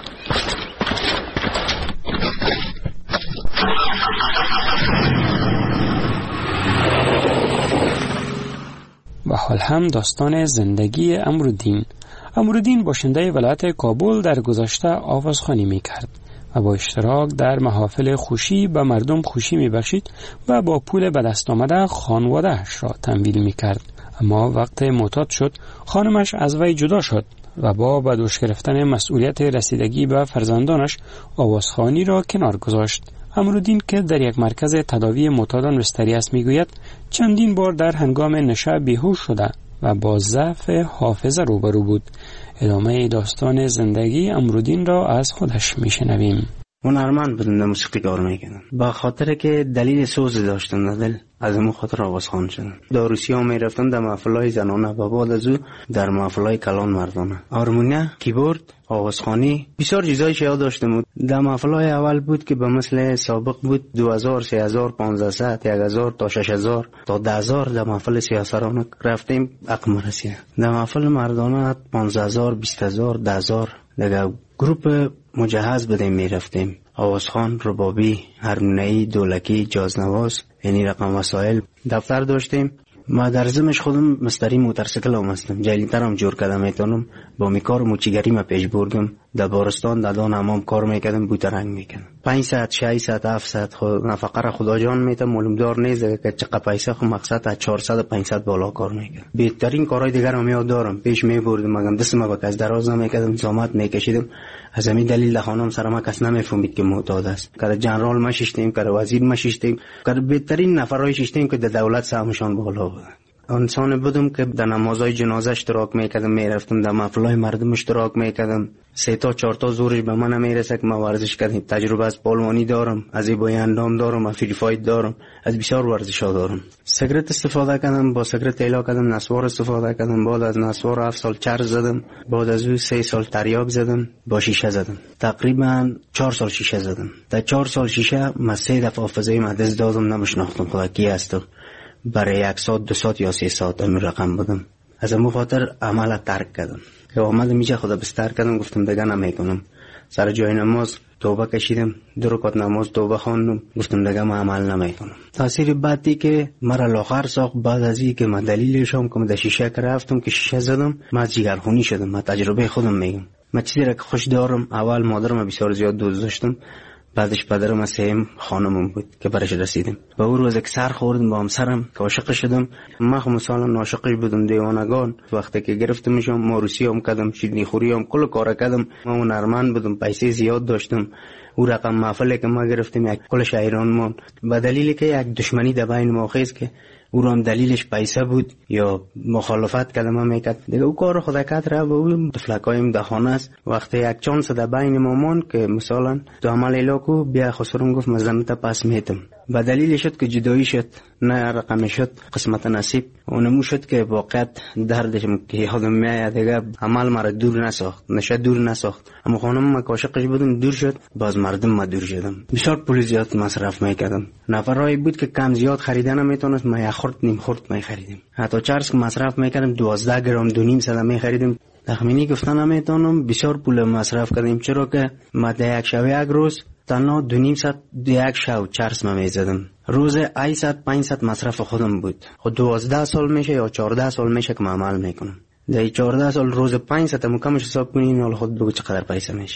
و حال هم داستان زندگی امرالدین. امرالدین باشنده ولایت کابل در گذشته آوازخوانی می کرد و با اشتراک در محافل خوشی به مردم خوشی می بخشید و با پول به دست آمده خانواده‌اش را تمویل می کرد. اما وقت معتاد شد خانمش از وی جدا شد و با به دوش گرفتن مسئولیت رسیدگی به فرزندانش آوازخوانی را کنار گذاشت. امرالدین که در یک مرکز تداوی معتادان بستری است میگوید چندین بار در هنگام نشه بیهوش شده و با ضعف حافظه روبرو بود. ادامه داستان زندگی امرالدین را از خودش میشنویم. هنرمند بودم، در موسیقی کار میکنم. با خاطر که دلیل سوز داشتم در دل، از اون خاطر آوازخوان شدم. در روسیه میرفتم در محفل‌های زنانه و بعد از او در محفل‌های کلان مردانه. هارمونیه، کیبورد، آوازخوانی، بسیار چیزای یاد داشتم. در محفل‌های اول بود که به مثل سابق بود دو هزار، سه هزار، پانزده یک هزار تا شش هزار تا ده هزار در محفل سیاسرانه رفتیم عقم رسید. در محفل مردانه پانزده هزار، بیست هزار، ده هزار دیگه گروپ مجهز بدیم میرفتیم. آوازخوان، ربابی، هارمونیایی، دولکی، جازنواز، یعنی رقم وسایل. دفتر داشتیم. ما در زمش خودم مستری موتورسیکل هم هستم. جلیتر هم جور کردم میتونم. با می کار موچیگری ما پیش بردم. در بارستان در دان حمام کار میکردم، بوترنگ میکردم. پانصد، ششصد، هفتصد خود نفقه را خدا جان میتم معلوم دار نیست که چقدر پیسه خو مقصد از چهارصد و پانصد بالا کار میکردم. بهترین کارهای دیگر هم یاد دارم. پیش میبردم مگم دست ما با کس دراز نمیکردم، زحمت میکشیدم. از همین دلیل در خانم سر ما کس نمیفهمید که معتاد است. که جنرال ما شیشتیم، که وزیر ما شیشتیم، که بهترین نفرای شیشتیم که در دولت سهمشان بالا بود. انسان بودم که در نمازهای جنازه اشتراک میکردم، میرفتم در محفلهای مردم اشتراک میکردم. سه تا چهار تا زورش به من نمیرسه که ما ورزش کردیم. تجربه از پالوانی دارم، از ایبای اندام دارم، از فری فایت دارم، از بسیار ورزش‌ها دارم. سیگرت استفاده کردم، با سیگرت ایلا کردم، نسوار استفاده کردم. بعد از نسوار هفت سال چرس زدم. بعد از او سه سال تریاک زدم، با شیشه زدم. تقریبا چهار سال شیشه زدم. در چهار سال شیشه من سه دفعه حافظه من دست دادم، نمیشناختم خدا کی است. برای یک ساعت، دو ساعت یا سه ساعت این رقم بودم. از این خاطر عمل ترک کردم. که آمدم اینجا خدا بستر کردم، گفتم دیگه نمیکنم. سر جای نماز توبه کشیدم، دو رکعت نماز توبه خواندم، گفتم دیگه من عمل نمیکنم. تاثیر بعدی که مرا لاغر ساخت بعد از اینکه من دلیلش هم که من در شیشه رفتم که شیشه زدم، من جگرخونی شدم. من تجربه خودم میگم. من چیزی را که خوش دارم، اول مادرم بسیار زیاد دوست داشتم، بعدش پدرم سیم خانمم بود که برش رسیدم. و اون روز که سر خوردم با همسرم که عاشق شدم. من خو مثلا عاشقی بودم دیوانگان. وقتی که گرفتمشم موروثی هم کردم، شیرینی خوری هم کل کار کردم. من هنرمند بودم، پیسه زیاد داشتم. او رقم محفلی که ما گرفتیم یک کل شاعران مون به دلیلی که یک دشمنی در بین ما خیز که او هم دلیلش پیسه بود یا مخالفت کردم هم میکرد دیگه. او کار خدا کرد را به اون فلکایم در خانه است. وقتی یک چانس در بین ما مون که مثلا تو عمل ایلاکو بیا خسرم گفت مزدنت پس میتم. به دلیل شد که جدایی شد، نه رقم شد قسمت نصیب. اونمو شد که واقعیت دردشم که یادم میاد دیگه. عمل مرا دور نساخت، نشه دور نساخت. اما خانم ما عاشقش بودم دور شد، باز مردم ما دور شدم. بسیار پول زیاد مصرف میکردم. نفرایی بود که کم زیاد خریدن نمیتونست، ما یک خورد نیم خورد میخریدیم. حتی چرس که مصرف میکردم دوازده گرم دو نیم صد میخریدیم. تخمینی گفتن نمیتونم، بسیار پول مصرف کردیم. چرا که ما در یک شب یک روز تنها دو نیم ساعت یک شو چرس ما میزدم. روز هشتصد پانصد مصرف خودم بود. خود دوازده سال میشه یا چهارده سال میشه که من عمل میکنم. در چهارده سال روز پانصد مکمش حساب کنین، حالا خود بگو چقدر پیسه میشه.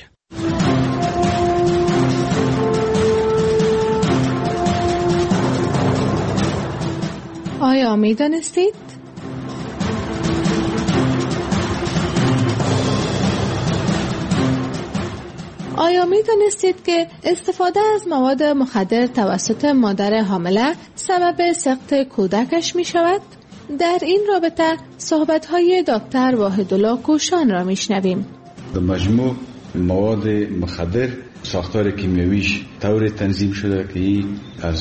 آیا میدانستید؟ آیا می دانستید که استفاده از مواد مخدر توسط مادر حامله سبب سقط کودکش می شود؟ در این رابطه صحبت های دکتر واحدالله کوشان را می شنویم. در مجموع مواد مخدر ساختار کیمیاییش طور تنظیم شده که از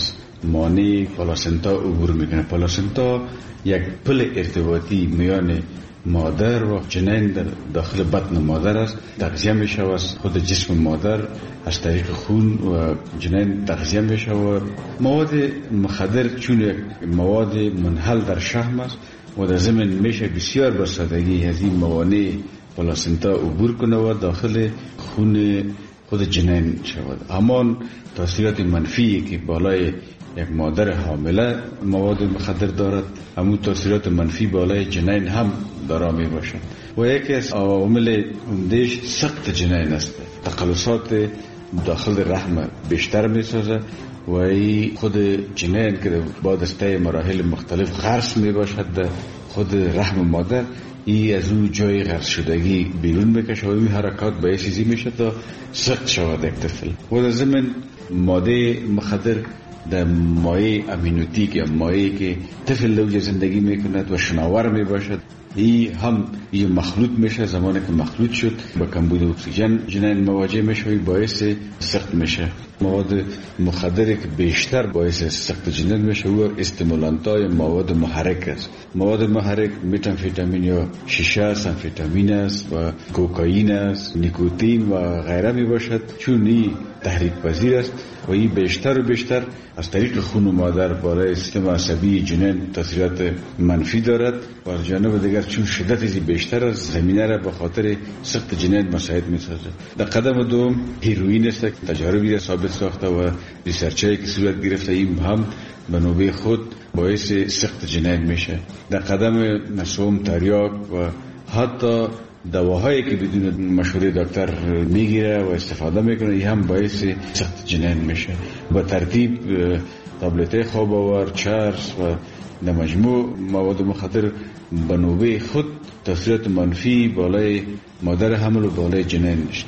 مانع پلاسنتا عبور میکنه. پلاسنتا یک پل ارتباطی میان مادر و جنین در داخل بطن مادر است. تغذیه میشه و از خود جسم مادر از طریق خون و جنین تغذیه میشه و مواد مخدر چون یک مواد منحل در شحم است و در ضمن میشه بسیار به سادگی از این موانع پلاسنتا عبور کنه و داخل خون خود جنین شود. همان تاثیرات منفی که بالای یک مادر حامله مواد مخدر دارد، همون تاثیرات منفی بالای جنین هم دارا می باشد و یکی از عوامل عمده‌اش سقط جنین است. تقلصات داخل رحم بیشتر می سازد و این خود جنین که بعد از طی مراحل مختلف غرس می باشد در خود رحم مادر، ای از اون جای غرس شدگی بیرون میکشه و این حرکات باعث چیزی میشه تا سقط شود یک طفل. و در ضمن ماده مخدر در مایع امینوتیک یا مایعی که طفل لوج زندگی میکند و شناور میباشد، ای هم یه مخلوط میشه. زمانی که مخلوط شد با کمبود اکسیژن جنین مواجه میشه و باعث سقط میشه. مواد مخدری که بیشتر باعث سقط جنین میشه و استیمولانت‌های مواد محرک است. مواد محرک متامفتامین یا شیشه است، امفتامین است و کوکائین است، نیکوتین و غیره میباشد. چون این تحریک پذیر است و این بیشتر و بیشتر از طریق خون مادر بالای سیستم عصبی جنین تاثیرات منفی دارد و از جانب دیگر چون شدت ازی بیشتر از زمینه را به خاطر سقط جنین مساعد می‌سازد. در قدم دوم هیروئین است که تجاربی را ثابت ساخته و ریسرچایی که صورت گرفته این هم به نوبه خود باعث سقط جنین میشه. در قدم سوم تریاک و حتی دواهایی که بدون مشوره دکتر میگیره و استفاده میکنه این هم باعث سقط جنین میشه. با ترتیب تابلت خواب آور، چرس و در مجموع مواد مخدر به نوبه خود تاثیرات منفی بالای مادر حمل و بالای جنین میشه.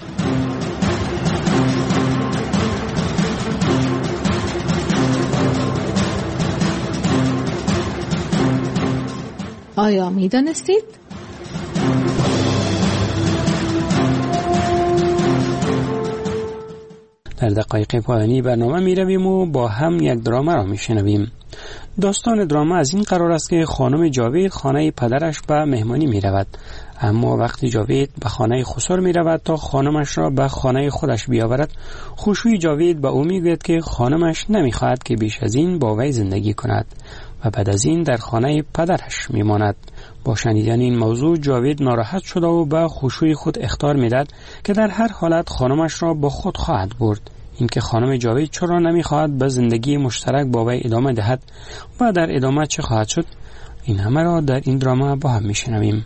آیا میدانستید؟ در دقایق پایانی برنامه می رویم و با هم یک دراما را می شنویم. داستان دراما از این قرار است که خانم جاوید خانه پدرش به مهمانی می رود، اما وقتی جاوید به خانه خسر می رود تا خانمش را به خانه خودش بیاورد، خوشوی جاوید به او می گوید که خانمش نمی خواهد که بیش از این با وی زندگی کند و بعد از این در خانه پدرش می ماند. با شنیدن این موضوع جاوید ناراحت شده و به خوشوی خود اخطار می داد که در هر حالت خانمش را با خود خواهد برد. اینکه خانم جاوید چرا نمی خواهد به زندگی مشترک با وی ادامه دهد و در ادامه چه خواهد شد، این همه را در این دراما با هم می شنویم.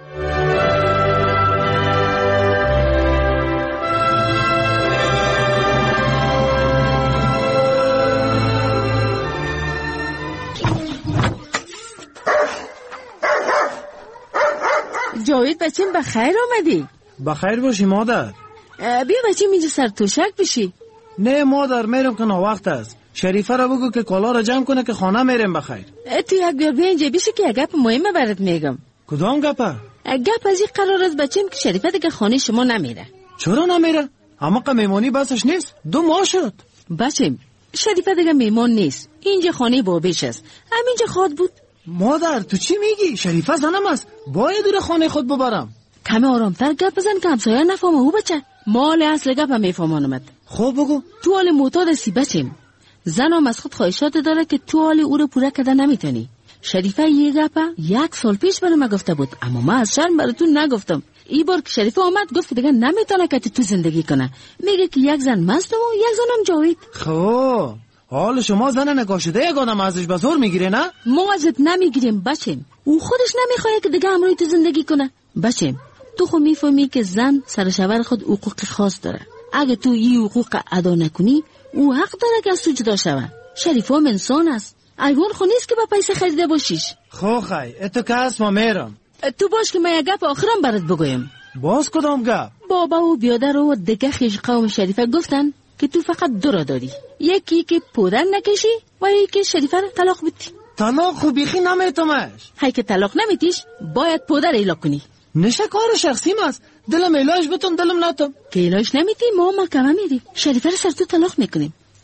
جاوید بچیم بخیر آمدی؟ بخیر باشی مادر. بیا بچیم اینجا سر توشک بشی. نه مادر میرم که وقت است. شریفه را بگو که کالا را جمع کنه که خانه میرم بخیر. تو یک بیار بیا اینجا بشی که یک گپ مهمه برات میگم. کدام گپه؟ گپ از این قرار است بچیم که شریفه دیگه خانه شما نمیره. چرا نمیره؟ اما که میمانی بسش نیست. دو ماه شد. بچیم شریفه دیگه میمان نیست. اینجا خانه بابیش است. همینجا خواد بود. مادر تو چی میگی؟ شریفه زنم است. باید دور خانه خود ببرم. کمی آرامتر گپ بزن که همسایه نفهمه. او بچه مال اصل گپ هم میفهمانمد. خب بگو. تو حال معتاد هستی بچیم. زنم از خود خواهشات داره که تو حال او رو پوره کرده نمیتونی. شریفه یه گپ یک سال پیش برام گفته بود، اما من از شرم براتون نگفتم. ای بار که شریفه آمد گفت دیگه نمیتونه که تو زندگی کنه. میگه که یک زن مست و یک زنم جاوید. خب حال شما زن نگاه شده یک آدم ازش به زور میگیره نه؟ ما ازت نمیگیریم بچیم. او خودش نمیخواد که دیگه همراهی تو زندگی کنه. بچیم تو خود میفهمی که زن سر شوهر خود حقوق خاص داره. اگه تو این حقوق ادا نکنی او حق داره که از تو جدا شود. شریفه هم انسان است. ایوان خو نیست که با پیسه خریده باشیش. خو خی اتو که هست ما میرم. تو باش که من یک گپ آخرم برات بگویم. باز کدام گپ؟ بابا و بیادر و دیگه خیش قوم شریفه گفتن که تو فقط دو را داری، یکی که پودر نکشی و یکی که شریفه را طلاق بدی. طلاق خو بیخی نمیتمش. هی که طلاق نمیتیش باید پودر ایلا کنی. نشه کار شخصیم است. دلم ایلاش بتون دلم نتم. که ایلاش نمیتی ما محکمه میریم. شریفه را سر تو طلاق میکنیم.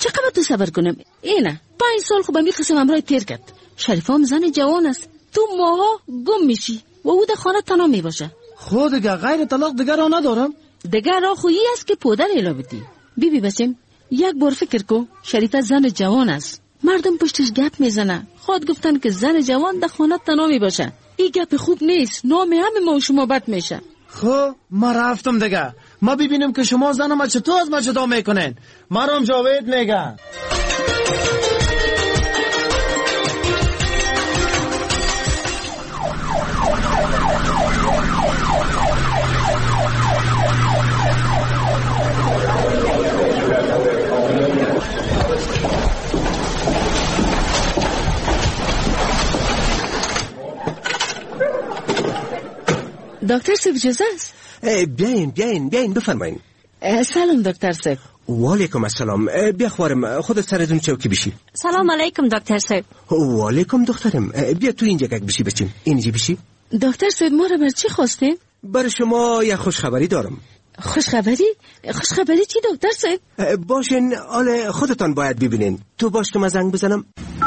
چقدر تو صبر کنم؟ اینه پنج سال خوب می قسم امرای تیر کرد. شریفه هم زن جوان است، تو ماها گم میشی و او در خانه تنها می باشه. خود دیگه غیر طلاق دیگر را ندارم. دیگر را خویی است که پودر الا بدی. بی بی بچم یک بار فکر کو، شریفه زن جوان است، مردم پشتش گپ میزنه. خود گفتن که زن جوان در خانه تنها می باشه. این گپ خوب نیست، نام همه ما و شما بد میشه. خب ما رفتم دیگه. ما ببینیم که شما زن ما چطور از ما جدا میکنین. مرام جاوید میگن. دکتر صاحب اجازه است؟ بیاین بیاین بیاین بفرمایین. سلام دکتر صاحب. و علیکم السلام. بیا خوارم خودت سرتون چوکی بشی. سلام علیکم دکتر صاحب. و علیکم دخترم. بیا تو اینجا گک بشی بچیم. اینجا بشی. دکتر صاحب ما را بر چی خواستین؟ بر شما یه خوشخبری دارم. خوشخبری؟ خوشخبری چی دکتر صاحب؟ باشین حال خودتان باید ببینین. تو باش که من زنگ بزنم.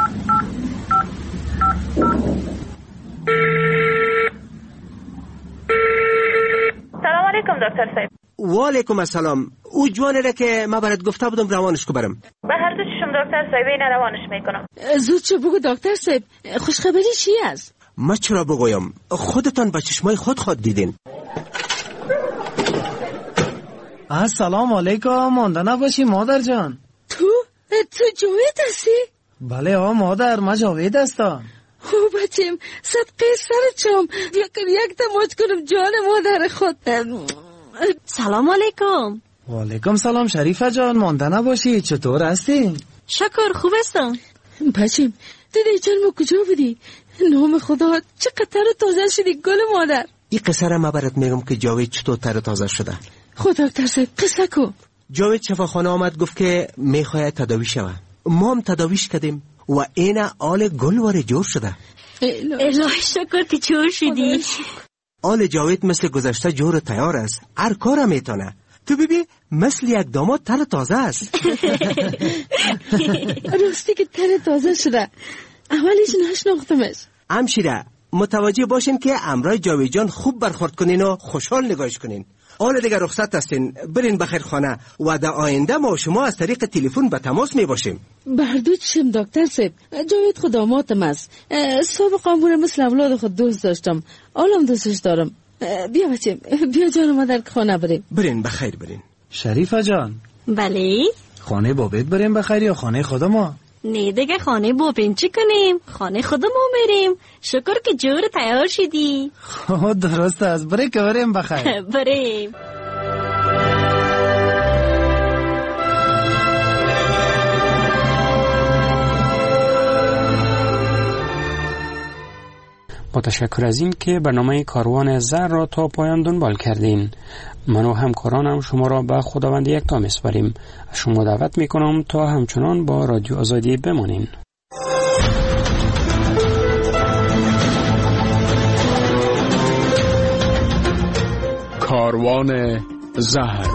سلام علیکم دکتر صاحب. و علیکم السلام. او جوانه را که ما برات گفته بودم روانش کو برم. به هر دو چشم دکتر صاحب اینا روانش میکنم. زود چه بگو دکتر صاحب، خوشخبری چی است؟ ما چرا بگویم؟ خودتان با چشمای خود خود دیدین. السلام علیکم. مانده نباشی مادر جان. تو؟ تو جاوید هستی؟ بله آ مادر، ما جاوید هستم. او بچم صدقه سر چم یک یک تماچ کنم جان مادر خود. سلام علیکم. و علیکم سلام شریفه جان. مانده نباشی، چطور هستی؟ شکر خوب هستم. بچم تو دیچن ما کجا بودی؟ نام خدا چقدر تر و تازه شدی گل مادر. این قصه را ما برات میگم که جاوید چطور تر و تازه شده. خدا دکتر صاحب قصه کو. جاوید شفاخانه آمد گفت که میخواد تداوی شود. ما هم تداویش کردیم و این آل گل واره جور شده. الهی شکر که جور شدی. آل جاوید مثل گذشته جور تیار است، هر کار میتونه. تو ببین مثل یک داماد تر تازه است. راستی که تر تازه شده، اولیش نشناختمش. همشیره متوجه باشین که امرای جاوید جان خوب برخورد کنین و خوشحال نگاهش کنین. حالا دیگه رخصت هستین، برین بخیر خانه و در آینده ما شما از طریق تلفن به تماس می باشیم. بردو چشم دکتر صاحب، جاوید خود دامادم است. سابقا بوده مثل اولاد خود دوست داشتم، حالم دوستش دارم. بیا بچم، بیا جان ما در خانه بریم. برین بخیر برین. شریفه جان. بله. خانه بابت بریم بخیر یا خانه خود ما؟ نه دیگه خانه بابین چی کنیم؟ خانه خود ما میریم. شکر که جور تیار شدی. خود درست است، بریم که بریم بخیر. بریم. با تشکر از این که برنامه کاروان زر را تا پایان دنبال کردین. من و همکارانم شما را به خداوند یکتا میسپاریم. از شما دعوت میکنم تا همچنان با رادیو آزادی بمانین. کاروان زهر.